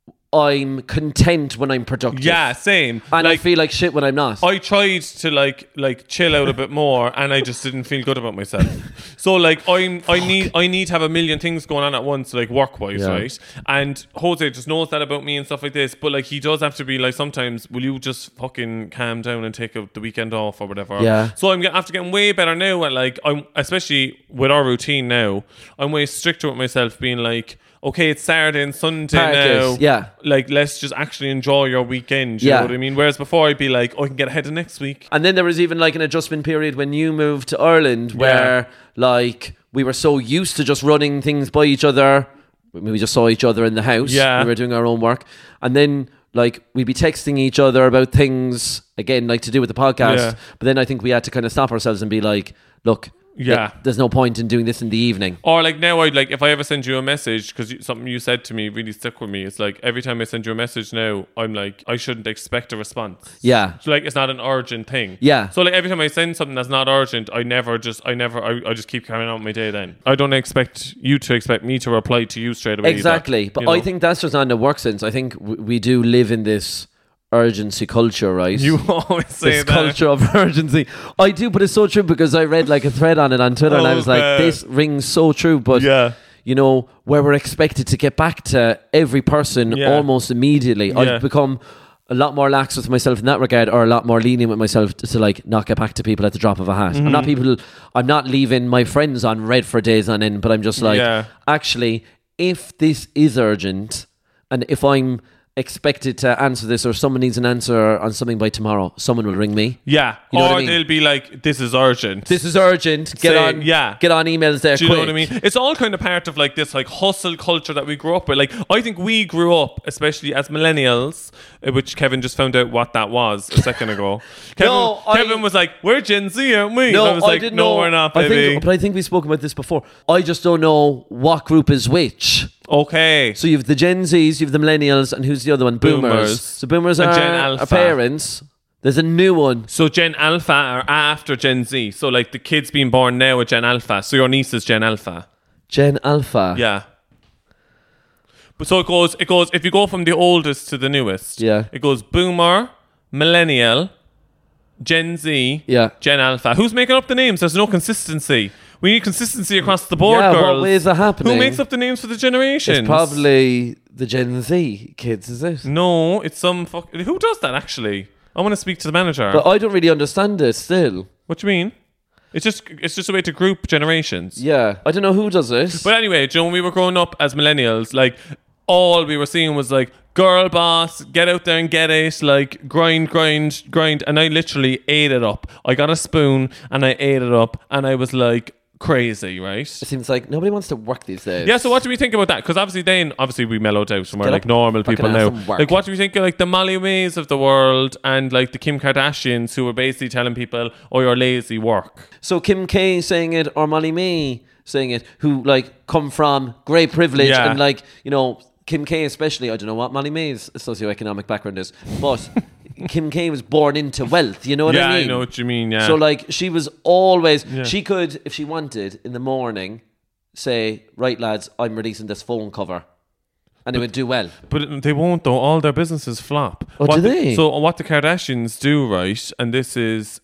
S1: I'm content when I'm productive.
S2: Yeah, same.
S1: And like, I feel like shit when I'm not.
S2: I tried to like chill out a bit more, and I just didn't feel good about myself. So like I need to have a million things going on at once, like work wise, right? And Jose just knows that about me and stuff like this. But like he does have to be like, sometimes will you just fucking calm down and take the weekend off or whatever?
S1: Yeah.
S2: So I'm after getting way better now at like, I'm especially with our routine now, I'm way stricter with myself, being like, okay, it's Saturday and Sunday now.
S1: Yeah.
S2: Like, let's just actually enjoy your weekend. You know what I mean? Whereas before, I'd be like, I can get ahead of next week.
S1: And then there was even like an adjustment period when you moved to Ireland where like we were so used to just running things by each other. We just saw each other in the house.
S2: Yeah.
S1: We were doing our own work. And then like we'd be texting each other about things, again, like to do with the podcast.
S2: Yeah.
S1: But then I think we had to kind of stop ourselves and be like, look, there's no point in doing this in the evening.
S2: Or like now, I'd like, if I ever send you a message, because something you said to me really stuck with me. It's like every time I send you a message now, I'm like, I shouldn't expect a response.
S1: Yeah.
S2: So like, it's not an urgent thing.
S1: Yeah.
S2: So like every time I send something that's not urgent, I just keep carrying on my day then. I don't expect you to expect me to reply to you straight away.
S1: Exactly.
S2: Either,
S1: but I think that's just not in the work sense. I think we do live in this urgency culture, right?
S2: You always say
S1: this
S2: that.
S1: Culture of urgency. I do, but it's so true because I read like a thread on it on Twitter and I was like, this rings so true. But you know, where we're expected to get back to every person almost immediately. I've become a lot more lax with myself in that regard, or a lot more lenient with myself to like not get back to people at the drop of a hat. I'm not leaving my friends on red for days on end, but I'm just like, actually, if this is urgent and if I'm expected to answer this, or someone needs an answer on something by tomorrow, someone will ring me.
S2: Yeah.
S1: You know
S2: or
S1: what I mean?
S2: They'll be like, this is urgent.
S1: Get on emails there.
S2: Do you know what I mean? It's all kind of part of like this like hustle culture that we grew up with. Like, I think we grew up, especially as millennials, which Kevin just found out what that was a second ago. Kevin was like, we're Gen Z, aren't we?
S1: No,
S2: and I was like, no, we're not, baby.
S1: But I think we spoke about this before. I just don't know what group is which.
S2: Okay.
S1: So you have the Gen Zs, you have the millennials, and who's the other one? Boomers. So boomers are
S2: Gen Alpha.
S1: our parents. There's a new one.
S2: So Gen Alpha are after Gen Z. So like the kids being born now are Gen Alpha. So your niece is Gen Alpha.
S1: Gen Alpha.
S2: Yeah. But so it goes. If you go from the oldest to the newest.
S1: Yeah.
S2: It goes Boomer, Millennial, Gen Z, Gen Alpha. Who's making up the names? There's no consistency. We need consistency across the board, girls.
S1: What way is that happening?
S2: Who makes up the names for the generations?
S1: It's probably the Gen Z kids, is it?
S2: No, it's some who does that actually? I want to speak to the manager.
S1: But I don't really understand it still.
S2: What do you mean? It's just a way to group generations.
S1: Yeah. I don't know who does it.
S2: But anyway, Joe, when we were growing up as millennials, like all we were seeing was like girl boss, get out there and get it, like grind, and I literally ate it up. I got a spoon and I ate it up and I was like crazy, right? It
S1: seems like nobody wants to work these days.
S2: Yeah, so what do we think about that? Because obviously we mellowed out and we're like normal people now. Like what do we think of like the Molly Mays of the world and like the Kim Kardashians who are basically telling people, oh, you're lazy, work.
S1: So Kim K saying it or Molly May saying it, who like come from great privilege and like, you know, Kim K especially, I don't know what Molly May's socioeconomic background is, but Kim K was born into wealth, you know what I mean?
S2: Yeah, I know what you mean, yeah.
S1: So like she was always, she could, if she wanted, in the morning, say, right lads, I'm releasing this phone cover. And it would do well.
S2: But they won't though, all their businesses flop.
S1: Oh, do they?
S2: So what the Kardashians do, right, and this is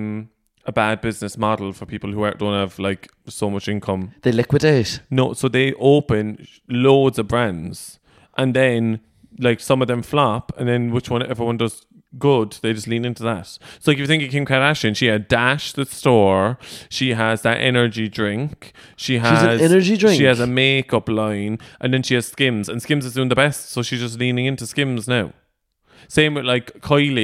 S2: a bad business model for people who don't have like so much income.
S1: They liquidate.
S2: No, so they open loads of brands and then like some of them flop and then everyone does good, they just lean into that. So like if you think of Kim Kardashian, she had Dash the store, she has that energy drink, she's an
S1: energy drink.
S2: She has a makeup line and then she has Skims, and Skims is doing the best, so she's just leaning into Skims now. Same with like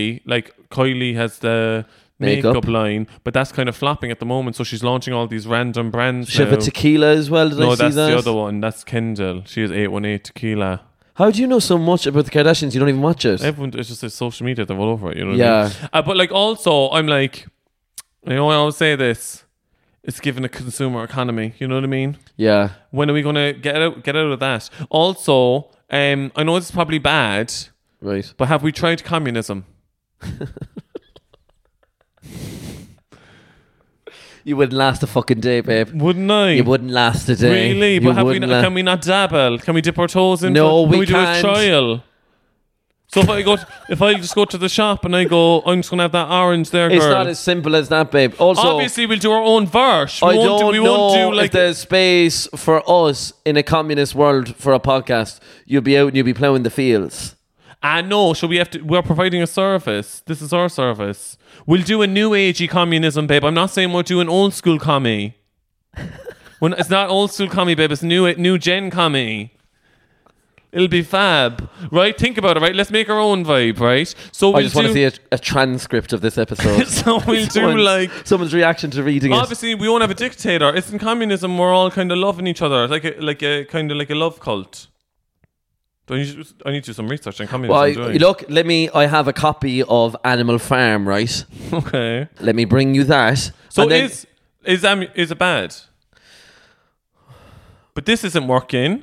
S2: Kylie has the makeup line, but that's kind of flopping at the moment, so she's launching all these random brands.
S1: She have a tequila as well.
S2: No, that's the other one. That's Kendall. She has 818 tequila.
S1: How do you know so much about the Kardashians? You don't even watch it.
S2: Everyone, it's just social media, they're all over it, you know what I mean? But like also, I'm like, you know, I always say this, it's giving a consumer economy, you know what I mean?
S1: Yeah.
S2: When are we going to get out of that? Also, I know it's probably bad,
S1: right?
S2: But have we tried communism?
S1: You wouldn't last a fucking day, babe.
S2: Wouldn't I?
S1: You wouldn't last a day.
S2: Really? But can we not dabble? Can we dip our toes in?
S1: No,
S2: can we
S1: can't.
S2: Do a trial? So if I just go to the shop and I go, I'm just gonna have that orange there, girl.
S1: It's not as simple as that, babe. Also,
S2: obviously we'll do our own verse.
S1: I don't know if there's space for us in a communist world for a podcast. You'll be out and you'll be ploughing the fields.
S2: No, so we're providing a service. This is our service. We'll do a new agey communism, babe. I'm not saying we're doing old school commie. It's not old school commie, babe. It's new gen commie. It'll be fab, right? Think about it, right? Let's make our own vibe, right? So
S1: I just want to see a transcript of this episode.
S2: So we'll do like
S1: someone's reaction to reading
S2: obviously, we won't have a dictator. It's in communism. We're all kind of loving each other, like a kind of like a love cult. I need to do some research on communism.
S1: Well, look, I have a copy of Animal Farm, right?
S2: Okay.
S1: Let me bring you that.
S2: So is it bad? But this isn't working.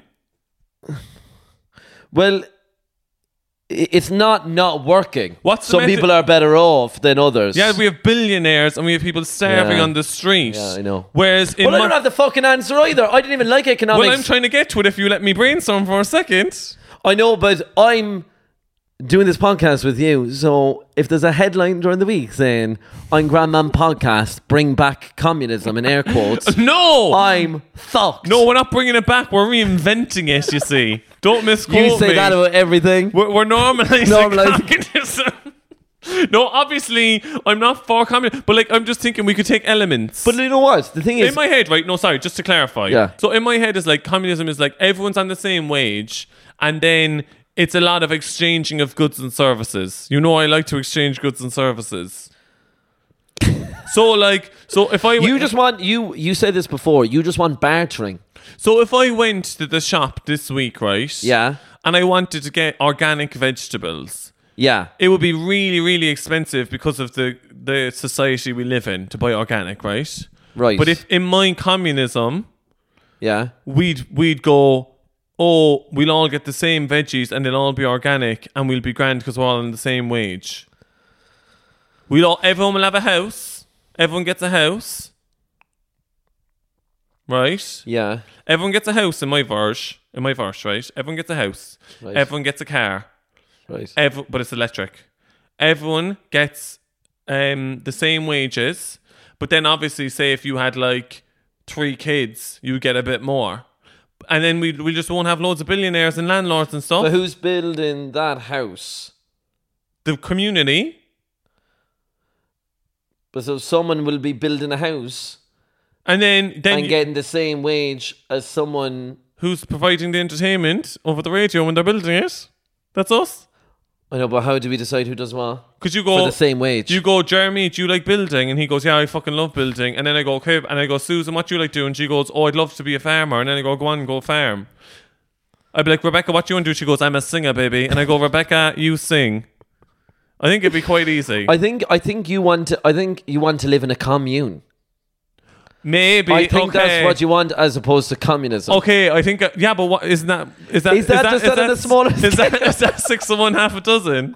S1: Well, it's not working. Some people are better off than others.
S2: Yeah, we have billionaires and we have people starving on the street.
S1: Yeah, I know.
S2: Whereas
S1: I don't have the fucking answer either. I didn't even like economics.
S2: Well, I'm trying to get to it if you let me brainstorm for a second.
S1: I know, but I'm doing this podcast with you, so if there's a headline during the week saying I'm Grandman Podcast, bring back communism in air quotes,
S2: no,
S1: I'm fucked.
S2: No, we're not bringing it back. We're reinventing it. You see, don't misquote me.
S1: You say that about everything.
S2: We're normalizing communism. No, obviously I'm not for communism, but like I'm just thinking we could take elements.
S1: But you know what? The thing is,
S2: in my head, right? No, sorry, just to clarify.
S1: Yeah.
S2: So in my head is like communism is like everyone's on the same wage, and then it's a lot of exchanging of goods and services. You know, I like to exchange goods and services. So if I
S1: you said this before, you just want bartering.
S2: So if I went to the shop this week, right?
S1: Yeah.
S2: And I wanted to get organic vegetables.
S1: Yeah.
S2: It would be really, really expensive because of the society we live in to buy organic, right?
S1: Right.
S2: But if in my communism,
S1: yeah,
S2: we'd go, oh, we'll all get the same veggies and they'll all be organic and we'll be grand because we're all on the same wage. Everyone will have a house. Everyone gets a house. Right?
S1: Yeah.
S2: Everyone gets a house in my verse, right? Everyone gets a house. Right. Everyone gets a car.
S1: Right.
S2: But it's electric. Everyone gets the same wages, but then obviously, say if you had like 3 kids, you get a bit more. And then we just won't have loads of billionaires and landlords and stuff.
S1: So who's building that house?
S2: The community.
S1: But so someone will be building a house
S2: and then
S1: getting the same wage as someone
S2: who's providing the entertainment over the radio when they're building it. That's us.
S1: I know, but how do we decide who does what?
S2: Because you go
S1: for the same wage.
S2: You go, Jeremy, do you like building? And he goes, yeah, I fucking love building. And then I go, okay. And I go, Susan, what do you like doing? She goes, oh, I'd love to be a farmer. And then I go on, go farm. I'd be like, Rebecca, what do you want to do? She goes, I'm a singer, baby. And I go, Rebecca, you sing. I think it'd be quite easy.
S1: I think you want to live in a commune.
S2: Maybe.
S1: I think that's what you want as opposed to communism.
S2: Okay, I think but what is that
S1: just on a smaller scale?
S2: Is that 6 of 1, half a dozen?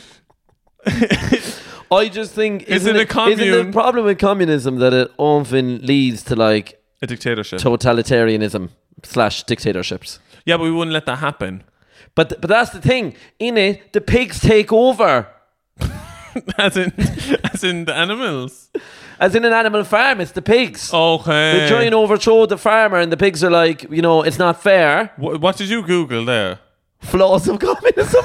S1: I just think
S2: isn't the
S1: problem with communism that it often leads to like
S2: a dictatorship,
S1: totalitarianism / dictatorships.
S2: Yeah, but we wouldn't let that happen.
S1: But that's the thing. In it, the pigs take over.
S2: as in the animals.
S1: As in an animal farm, it's the pigs.
S2: Okay.
S1: They try and overthrow the farmer, and the pigs are like, it's not fair.
S2: What did you Google there?
S1: Flaws of communism.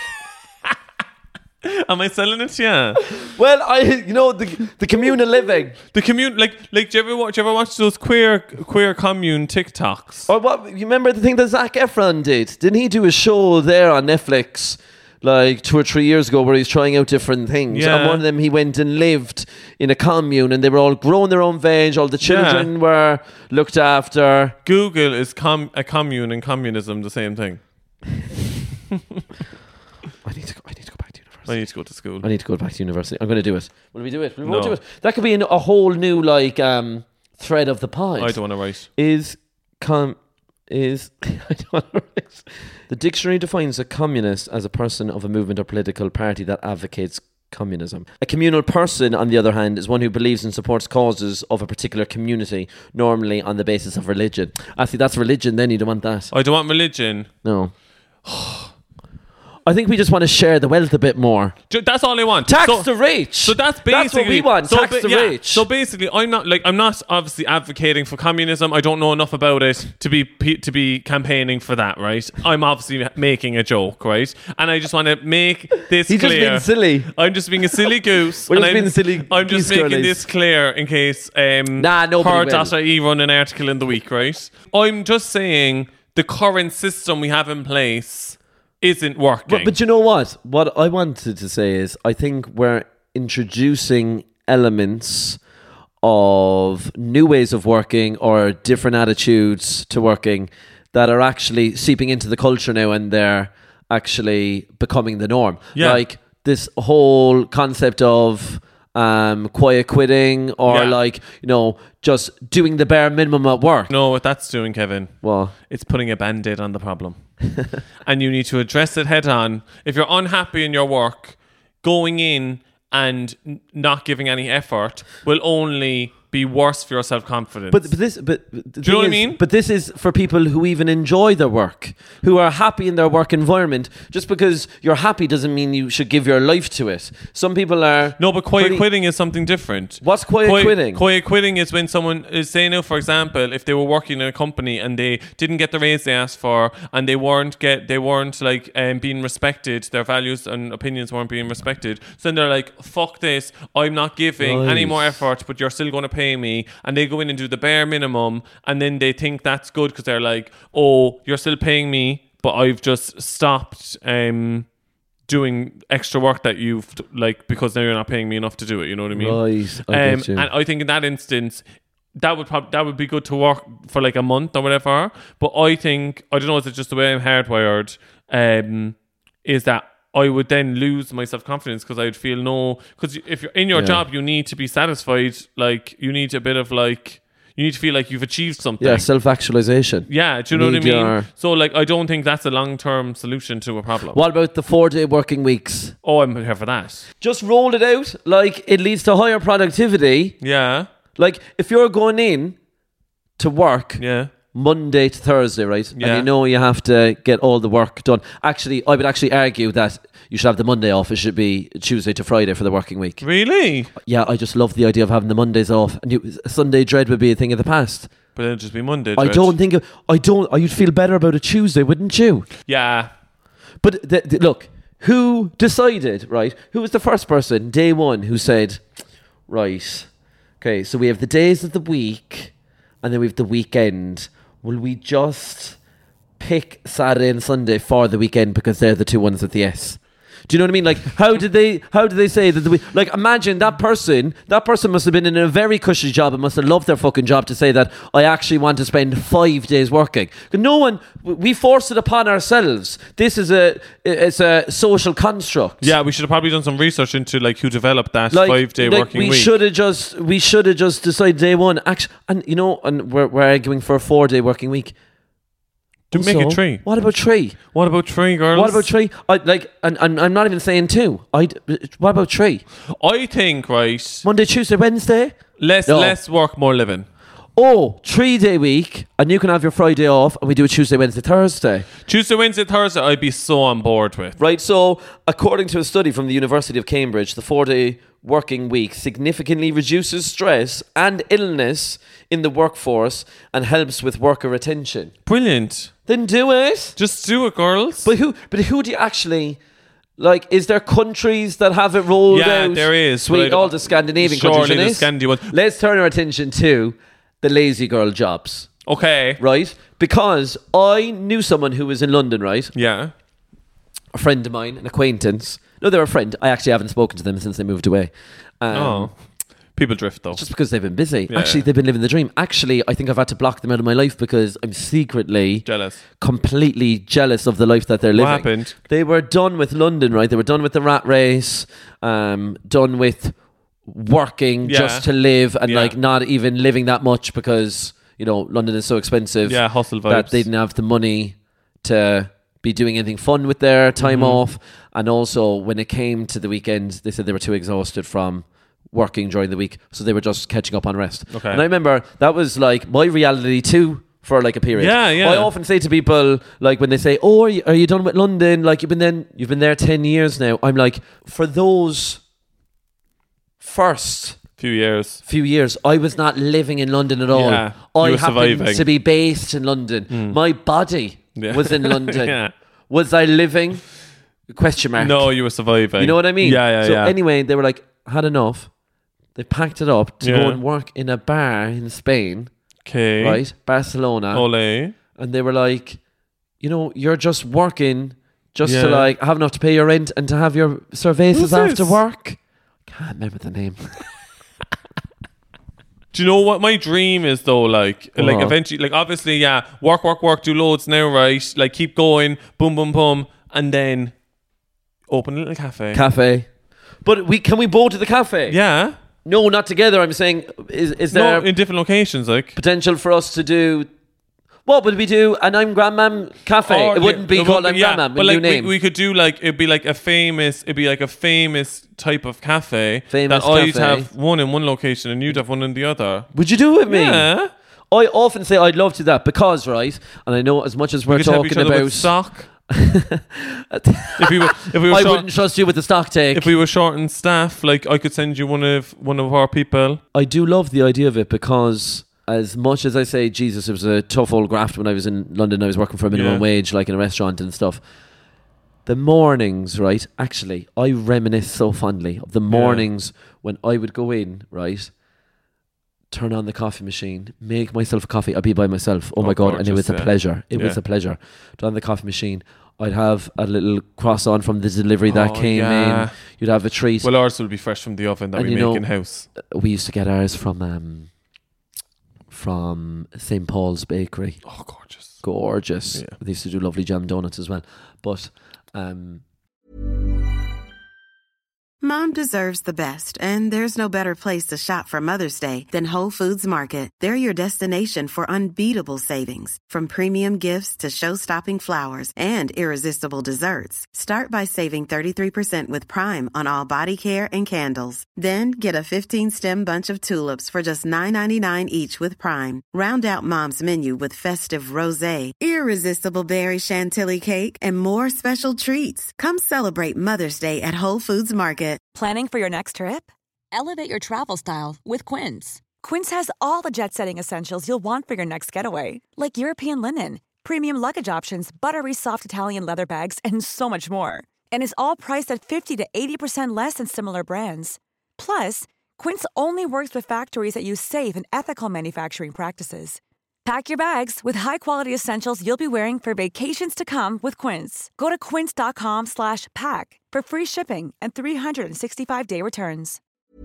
S2: Am I selling it? Yeah.
S1: Well, the communal living.
S2: The commune, like, do you ever watch those queer commune TikToks?
S1: Or what? You remember the thing that Zac Efron did? Didn't he do a show there on Netflix? Like 2 or 3 years ago, where he's trying out different things.
S2: Yeah.
S1: And one of them, he went and lived in a commune, and they were all growing their own veg. All the children were looked after.
S2: Google is a commune and communism the same thing.
S1: I need to go back to university.
S2: I need to go to school.
S1: I need to go back to university. I'm going to do it. Will we do it? We won't do it. That could be a whole new thread of the pod.
S2: I don't want to write.
S1: I don't want to write. The dictionary defines a communist as a person of a movement or political party that advocates communism. A communal person, on the other hand, is one who believes and supports causes of a particular community, normally on the basis of religion. See, that's religion, then you don't want that.
S2: I don't want religion.
S1: No. I think we just want to share the wealth a bit more.
S2: That's all I want.
S1: Tax the rich.
S2: So that's
S1: what we want. Tax the rich.
S2: So basically, I'm not obviously advocating for communism. I don't know enough about it to be campaigning for that, right? I'm obviously making a joke, right? And I just want to make this clear.
S1: He's just being silly.
S2: I'm just being a silly goose.
S1: We're just being silly.
S2: I'm just making this clear in case her.ie run an article in the week, right? I'm just saying the current system we have in place isn't working.
S1: But you know what? What I wanted to say is I think we're introducing elements of new ways of working or different attitudes to working that are actually seeping into the culture now, and they're actually becoming the norm.
S2: Yeah.
S1: Like this whole concept of quiet quitting or just doing the bare minimum at work.
S2: No, what that's doing, Kevin.
S1: What?
S2: It's putting a band-aid on the problem. And you need to address it head on. If you're unhappy in your work, going in and not giving any effort will only be worse for your self-confidence.
S1: But do you know what I mean? But this is for people who even enjoy their work, who are happy in their work environment. Just because you're happy doesn't mean you should give your life to it. Some people are...
S2: No, but quiet quitting is something different.
S1: What's quiet quitting?
S2: Quiet quitting is when someone is saying, now, for example, if they were working in a company and they didn't get the raise they asked for, and they weren't being respected, their values and opinions weren't being respected, so then they're like, fuck this, I'm not giving any more effort, but you're still going to pay me, and they go in and do the bare minimum, and then they think that's good because they're like, oh, you're still paying me, but I've just stopped doing extra work that you've because now you're not paying me enough to do it. You know what I mean?
S1: Right. I get you.
S2: And I think in that instance, that would be good to work for like a month or whatever. But I think, I don't know, is it just the way I'm hardwired? Is that I would then lose my self-confidence because I would feel because if you're in your job, you need to be satisfied. Like, you need a bit of You need to feel like you've achieved something.
S1: Yeah, self-actualization.
S2: Yeah, do you know what I mean? So like, I don't think that's a long-term solution to a problem.
S1: What about the 4-day working weeks?
S2: Oh, I'm here for that.
S1: Just roll it out. Like, it leads to higher productivity.
S2: Yeah.
S1: Like, if you're going in to work Monday to Thursday, right?
S2: Yeah.
S1: And you know you have to get all the work done. Actually, I would actually argue that you should have the Monday off. It should be Tuesday to Friday for the working week.
S2: Really?
S1: Yeah, I just love the idea of having the Mondays off. And Sunday dread would be a thing of the past.
S2: But it'd just be Monday
S1: dread. You'd feel better about a Tuesday, wouldn't you?
S2: Yeah.
S1: But look, who decided, right? Who was the first person, day one, who said, right, okay, so we have the days of the week and then we have the weekend. Will we just pick Saturday and Sunday for the weekend because they're the two ones with the S? Do you know what I mean? Like, how did they say that? Like, imagine that person must have been in a very cushy job and must have loved their fucking job to say that I actually want to spend 5 days working. No one, we force it upon ourselves. This is it's a social construct.
S2: Yeah, we should have probably done some research into like who developed that 5-day working week.
S1: We should have just decided day one. Actually, and we're arguing for a 4-day working week.
S2: Make it 3.
S1: What about 3?
S2: What about 3, girls?
S1: What about 3? I'm not even saying 2. What about 3?
S2: I think, right,
S1: Monday, Tuesday, Wednesday.
S2: Less work, more living.
S1: 3-day week, and you can have your Friday off, and we do a Tuesday, Wednesday, Thursday.
S2: Tuesday, Wednesday, Thursday, I'd be so on board with.
S1: Right, so according to a study from the University of Cambridge, the 4-day working week significantly reduces stress and illness in the workforce and helps with worker retention.
S2: Brilliant.
S1: Then do it.
S2: Just do it, girls.
S1: But who do you actually... Like, is there countries that have it rolled out?
S2: Yeah, there is.
S1: Sweet, all the Scandinavian countries.
S2: Surely the Scandinavian one.
S1: Let's turn our attention to the lazy girl jobs.
S2: Okay.
S1: Right? Because I knew someone who was in London, right?
S2: Yeah.
S1: A friend of mine, an acquaintance. No, they're a friend. I actually haven't spoken to them since they moved away.
S2: People drift though.
S1: Just because they've been busy. Yeah. Actually, they've been living the dream. Actually, I think I've had to block them out of my life because I'm secretly
S2: jealous.
S1: Completely jealous of the life that they're living.
S2: What happened?
S1: They were done with London, right? They were done with the rat race, done with working just to live and like not even living that much because, London is so expensive.
S2: Yeah, hustle vibes.
S1: That they didn't have the money to be doing anything fun with their time off. And also, when it came to the weekend, they said they were too exhausted from working during the week, so they were just catching up on rest.
S2: Okay.
S1: And I remember that was like my reality too for like a period.
S2: Yeah.
S1: I often say to people, like when they say, "Oh, are you done with London? Like you've been there 10 years now." I'm like, for those first
S2: few years,
S1: I was not living in London at all.
S2: Yeah,
S1: I happened to be based in London. My body was in London.
S2: Yeah.
S1: Was I living? Question mark.
S2: No, you were surviving.
S1: You know what I mean?
S2: Yeah.
S1: So anyway, they were like, had enough. They packed it up to go and work in a bar in Spain.
S2: Okay.
S1: Right? Barcelona.
S2: Ole.
S1: And they were like, you're just working just to like have enough to pay your rent and to have your cervezas after work. Can't remember the name.
S2: Do you know what my dream is though? Like eventually, like obviously, work, do loads now, right? Like keep going, boom, and then open a little cafe. But can we both to the cafe? Yeah.
S1: No, not together. I'm saying, is there
S2: in different locations, like
S1: potential for us to do? What would we do? An I'm Grandmam cafe. It wouldn't be called I'm Grandmam.
S2: But like
S1: new name.
S2: We could do like it'd be like a famous type of cafe.
S1: Famous
S2: that I'd have one in one location and you'd have one in the other.
S1: Would you do it with me?
S2: Yeah.
S1: I often say I'd love to do that because, right, and I know as much as we're talking about
S2: stock.
S1: if we were I wouldn't trust you with the stock take.
S2: If we were short in staff, like I could send you one of our people.
S1: I do love the idea of it because as much as I say, Jesus, it was a tough old graft when I was in London. I was working for a minimum wage, like in a restaurant and stuff. The mornings, right? Actually, I reminisce so fondly of the mornings when I would go in, right? Turn on the coffee machine, make myself a coffee. I'd be by myself. Oh my God.
S2: Gorgeous,
S1: and it was a pleasure. It was a pleasure. Turn on the coffee machine. I'd have a little croissant from the delivery that came in. You'd have a treat.
S2: Well, ours will be fresh from the oven that we make in-house.
S1: We used to get ours from St. Paul's Bakery.
S2: Oh, gorgeous.
S1: Gorgeous. Yeah. They used to do lovely jam donuts as well. But...
S8: Mom deserves the best, and there's no better place to shop for Mother's Day than Whole Foods Market. They're your destination for unbeatable savings, from premium gifts to show-stopping flowers and irresistible desserts. Start by saving 33% with Prime on all body care and candles. Then get a 15-stem bunch of tulips for just $9.99 each with Prime. Round out Mom's menu with festive rosé, irresistible berry chantilly cake, and more special treats. Come celebrate Mother's Day at Whole Foods Market.
S9: Planning for your next trip? Elevate your travel style with Quince. Quince has all the jet-setting essentials you'll want for your next getaway, like European linen, premium luggage options, buttery soft Italian leather bags, and so much more. And is all priced at 50 to 80% less than similar brands. Plus, Quince only works with factories that use safe and ethical manufacturing practices. Pack your bags with high-quality essentials you'll be wearing for vacations to come with Quince. Go to quince.com/pack for free shipping and 365-day returns.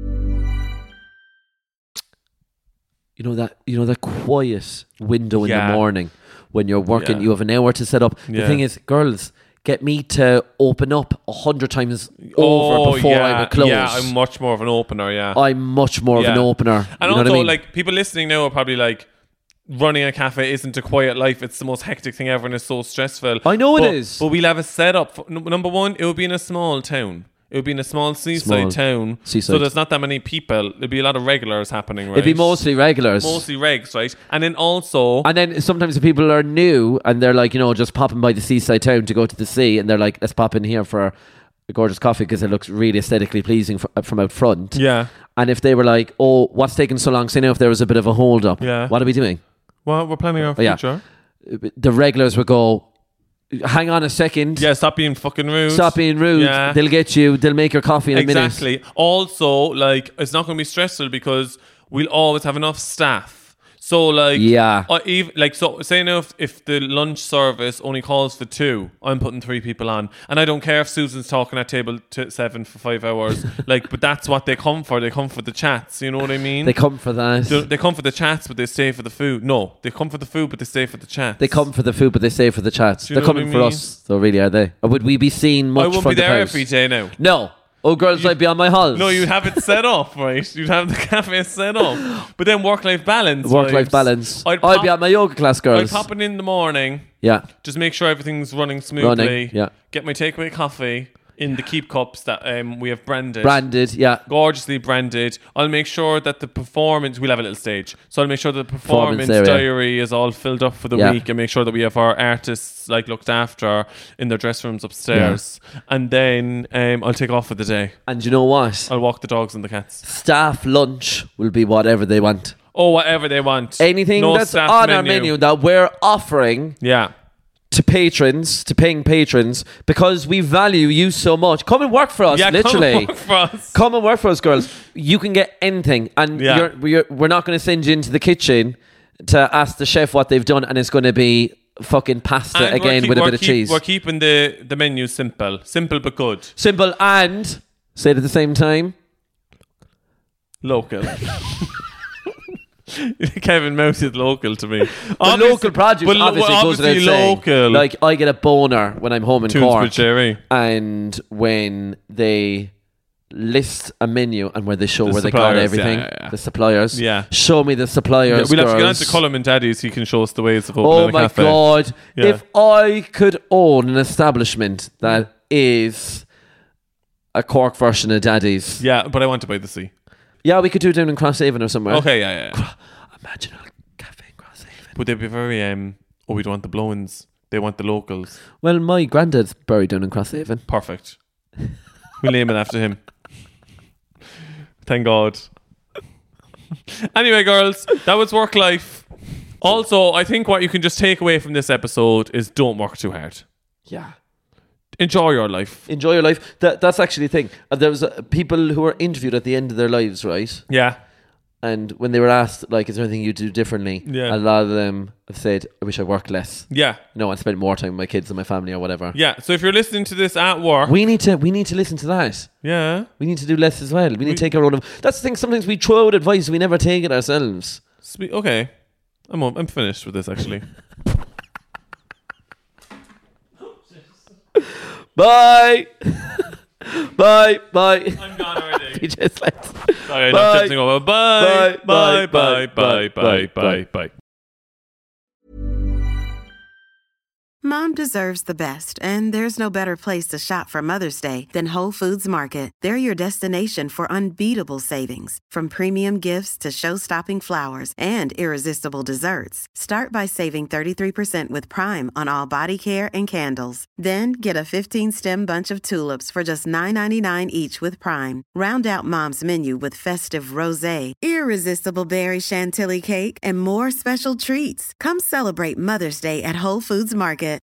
S1: You know that quiet window in the morning when you're working, you have an hour to set up. The thing is, girls, get me to open up 100 times over before I would close.
S2: Yeah, I'm much more of an opener,
S1: I'm much more of an opener.
S2: And also, like, people listening now are probably like, running a cafe isn't a quiet life. It's the most hectic thing ever and it's so stressful.
S1: I know it is.
S2: But we'll have a setup. Number one, it would be in a small town. It would be in a small seaside town. So there's not that many people. There'd be a lot of regulars happening, right?
S1: It'd be mostly regulars.
S2: Mostly regs, right? And then also...
S1: And then sometimes the people are new and they're like, just popping by the seaside town to go to the sea, and they're like, let's pop in here for a gorgeous coffee because it looks really aesthetically pleasing from out front.
S2: Yeah.
S1: And if they were like, oh, what's taking so long? Say now if there was a bit of a hold up.
S2: Yeah.
S1: What are we doing?
S2: Well, we're planning our future.
S1: The regulars would go, hang on a second.
S2: Yeah, stop being fucking rude.
S1: Stop being rude. Yeah. They'll get you. They'll make your coffee in a minute.
S2: Exactly. Also, like, it's not going to be stressful because we'll always have enough staff. So, like, so say now if the lunch service only calls for 2, I'm putting 3 people on, and I don't care if Susan's talking at table 7 for 5 hours. Like, but that's what they come for. They come for the chats. You know what I mean?
S1: They come for that.
S2: They come for the chats, but they stay for the food. No, they come for the food, but they stay for the chats.
S1: They come for the food, but they stay for the chats. They're coming for us. So really, are they? Or would we be seen much?
S2: I won't be there every day now.
S1: No. Oh, girls, I'd be on my halls.
S2: No, you'd have it set up, right? You'd have the cafe set up. But then work-life balance.
S1: Work-life balance. I'd be at my yoga class, girls.
S2: I'd pop in the morning.
S1: Yeah.
S2: Just make sure everything's running smoothly. Get my takeaway coffee in the keep cups that we have branded.
S1: Branded, yeah.
S2: Gorgeously branded. I'll make sure that the performance... We'll have a little stage. So I'll make sure that the performance diary is all filled up for the week, and make sure that we have our artists looked after in their dress rooms upstairs. Yeah. And then I'll take off for the day.
S1: And you know what?
S2: I'll walk the dogs and the cats.
S1: Staff lunch will be whatever they want.
S2: Oh, whatever they want.
S1: Anything that's on our menu that we're offering.
S2: Yeah.
S1: To paying patrons, because we value you so much. Come and work for us, literally.
S2: Come and work for us.
S1: Come and work for us, girls. You can get anything, and we're not going to send you into the kitchen to ask the chef what they've done, and it's going to be fucking pasta again with a bit of cheese.
S2: We're keeping the menu simple but good.
S1: Simple and, say it at the same time,
S2: local. Kevin mouthed local to me.
S1: The local produce obviously goes without saying.
S2: Local.
S1: Like, I get a boner when I'm home in Cork,
S2: Cherry.
S1: And when they list a menu and where they show where they got everything, the suppliers.
S2: Yeah,
S1: show me the suppliers.
S2: We'll have to get on to Colum and Daddy's. He can show us the ways of
S1: a
S2: opening a cafe.
S1: Oh my god! Yeah. If I could own an establishment that is a Cork version of Daddy's,
S2: but I want to buy the sea.
S1: Yeah, we could do it down in Crosshaven or somewhere.
S2: Okay, yeah.
S1: Imagine a cafe in Crosshaven.
S2: Would they be very, we don't want the blow-ins. They want the locals.
S1: Well, my granddad's buried down in Crosshaven.
S2: Perfect. We'll name it after him. Thank God. Anyway, girls, that was work life. Also, I think what you can just take away from this episode is don't work too hard.
S1: Yeah.
S2: Enjoy your life.
S1: Enjoy your life. That's actually the thing. There was people who were interviewed at the end of their lives, right?
S2: Yeah.
S1: And when they were asked, like, is there anything you do differently?
S2: Yeah.
S1: A lot of them have said, I wish I worked less.
S2: Yeah.
S1: I spent more time with my kids and my family or whatever.
S2: Yeah. So if you're listening to this at work,
S1: we need to listen to that.
S2: Yeah.
S1: We need to do less as well. We need to take our own. That's the thing. Sometimes we throw out advice, we never take it ourselves.
S2: Okay. I'm finished with this actually.
S1: Bye. Bye.
S2: I'm gone already.
S1: Just like.
S2: Sorry, not tipsing over. Bye.
S8: Mom deserves the best, and there's no better place to shop for Mother's Day than Whole Foods Market. They're your destination for unbeatable savings, from premium gifts to show-stopping flowers and irresistible desserts. Start by saving 33% with Prime on all body care and candles. Then get a 15-stem bunch of tulips for just $9.99 each with Prime. Round out Mom's menu with festive rosé, irresistible berry chantilly cake, and more special treats. Come celebrate Mother's Day at Whole Foods Market.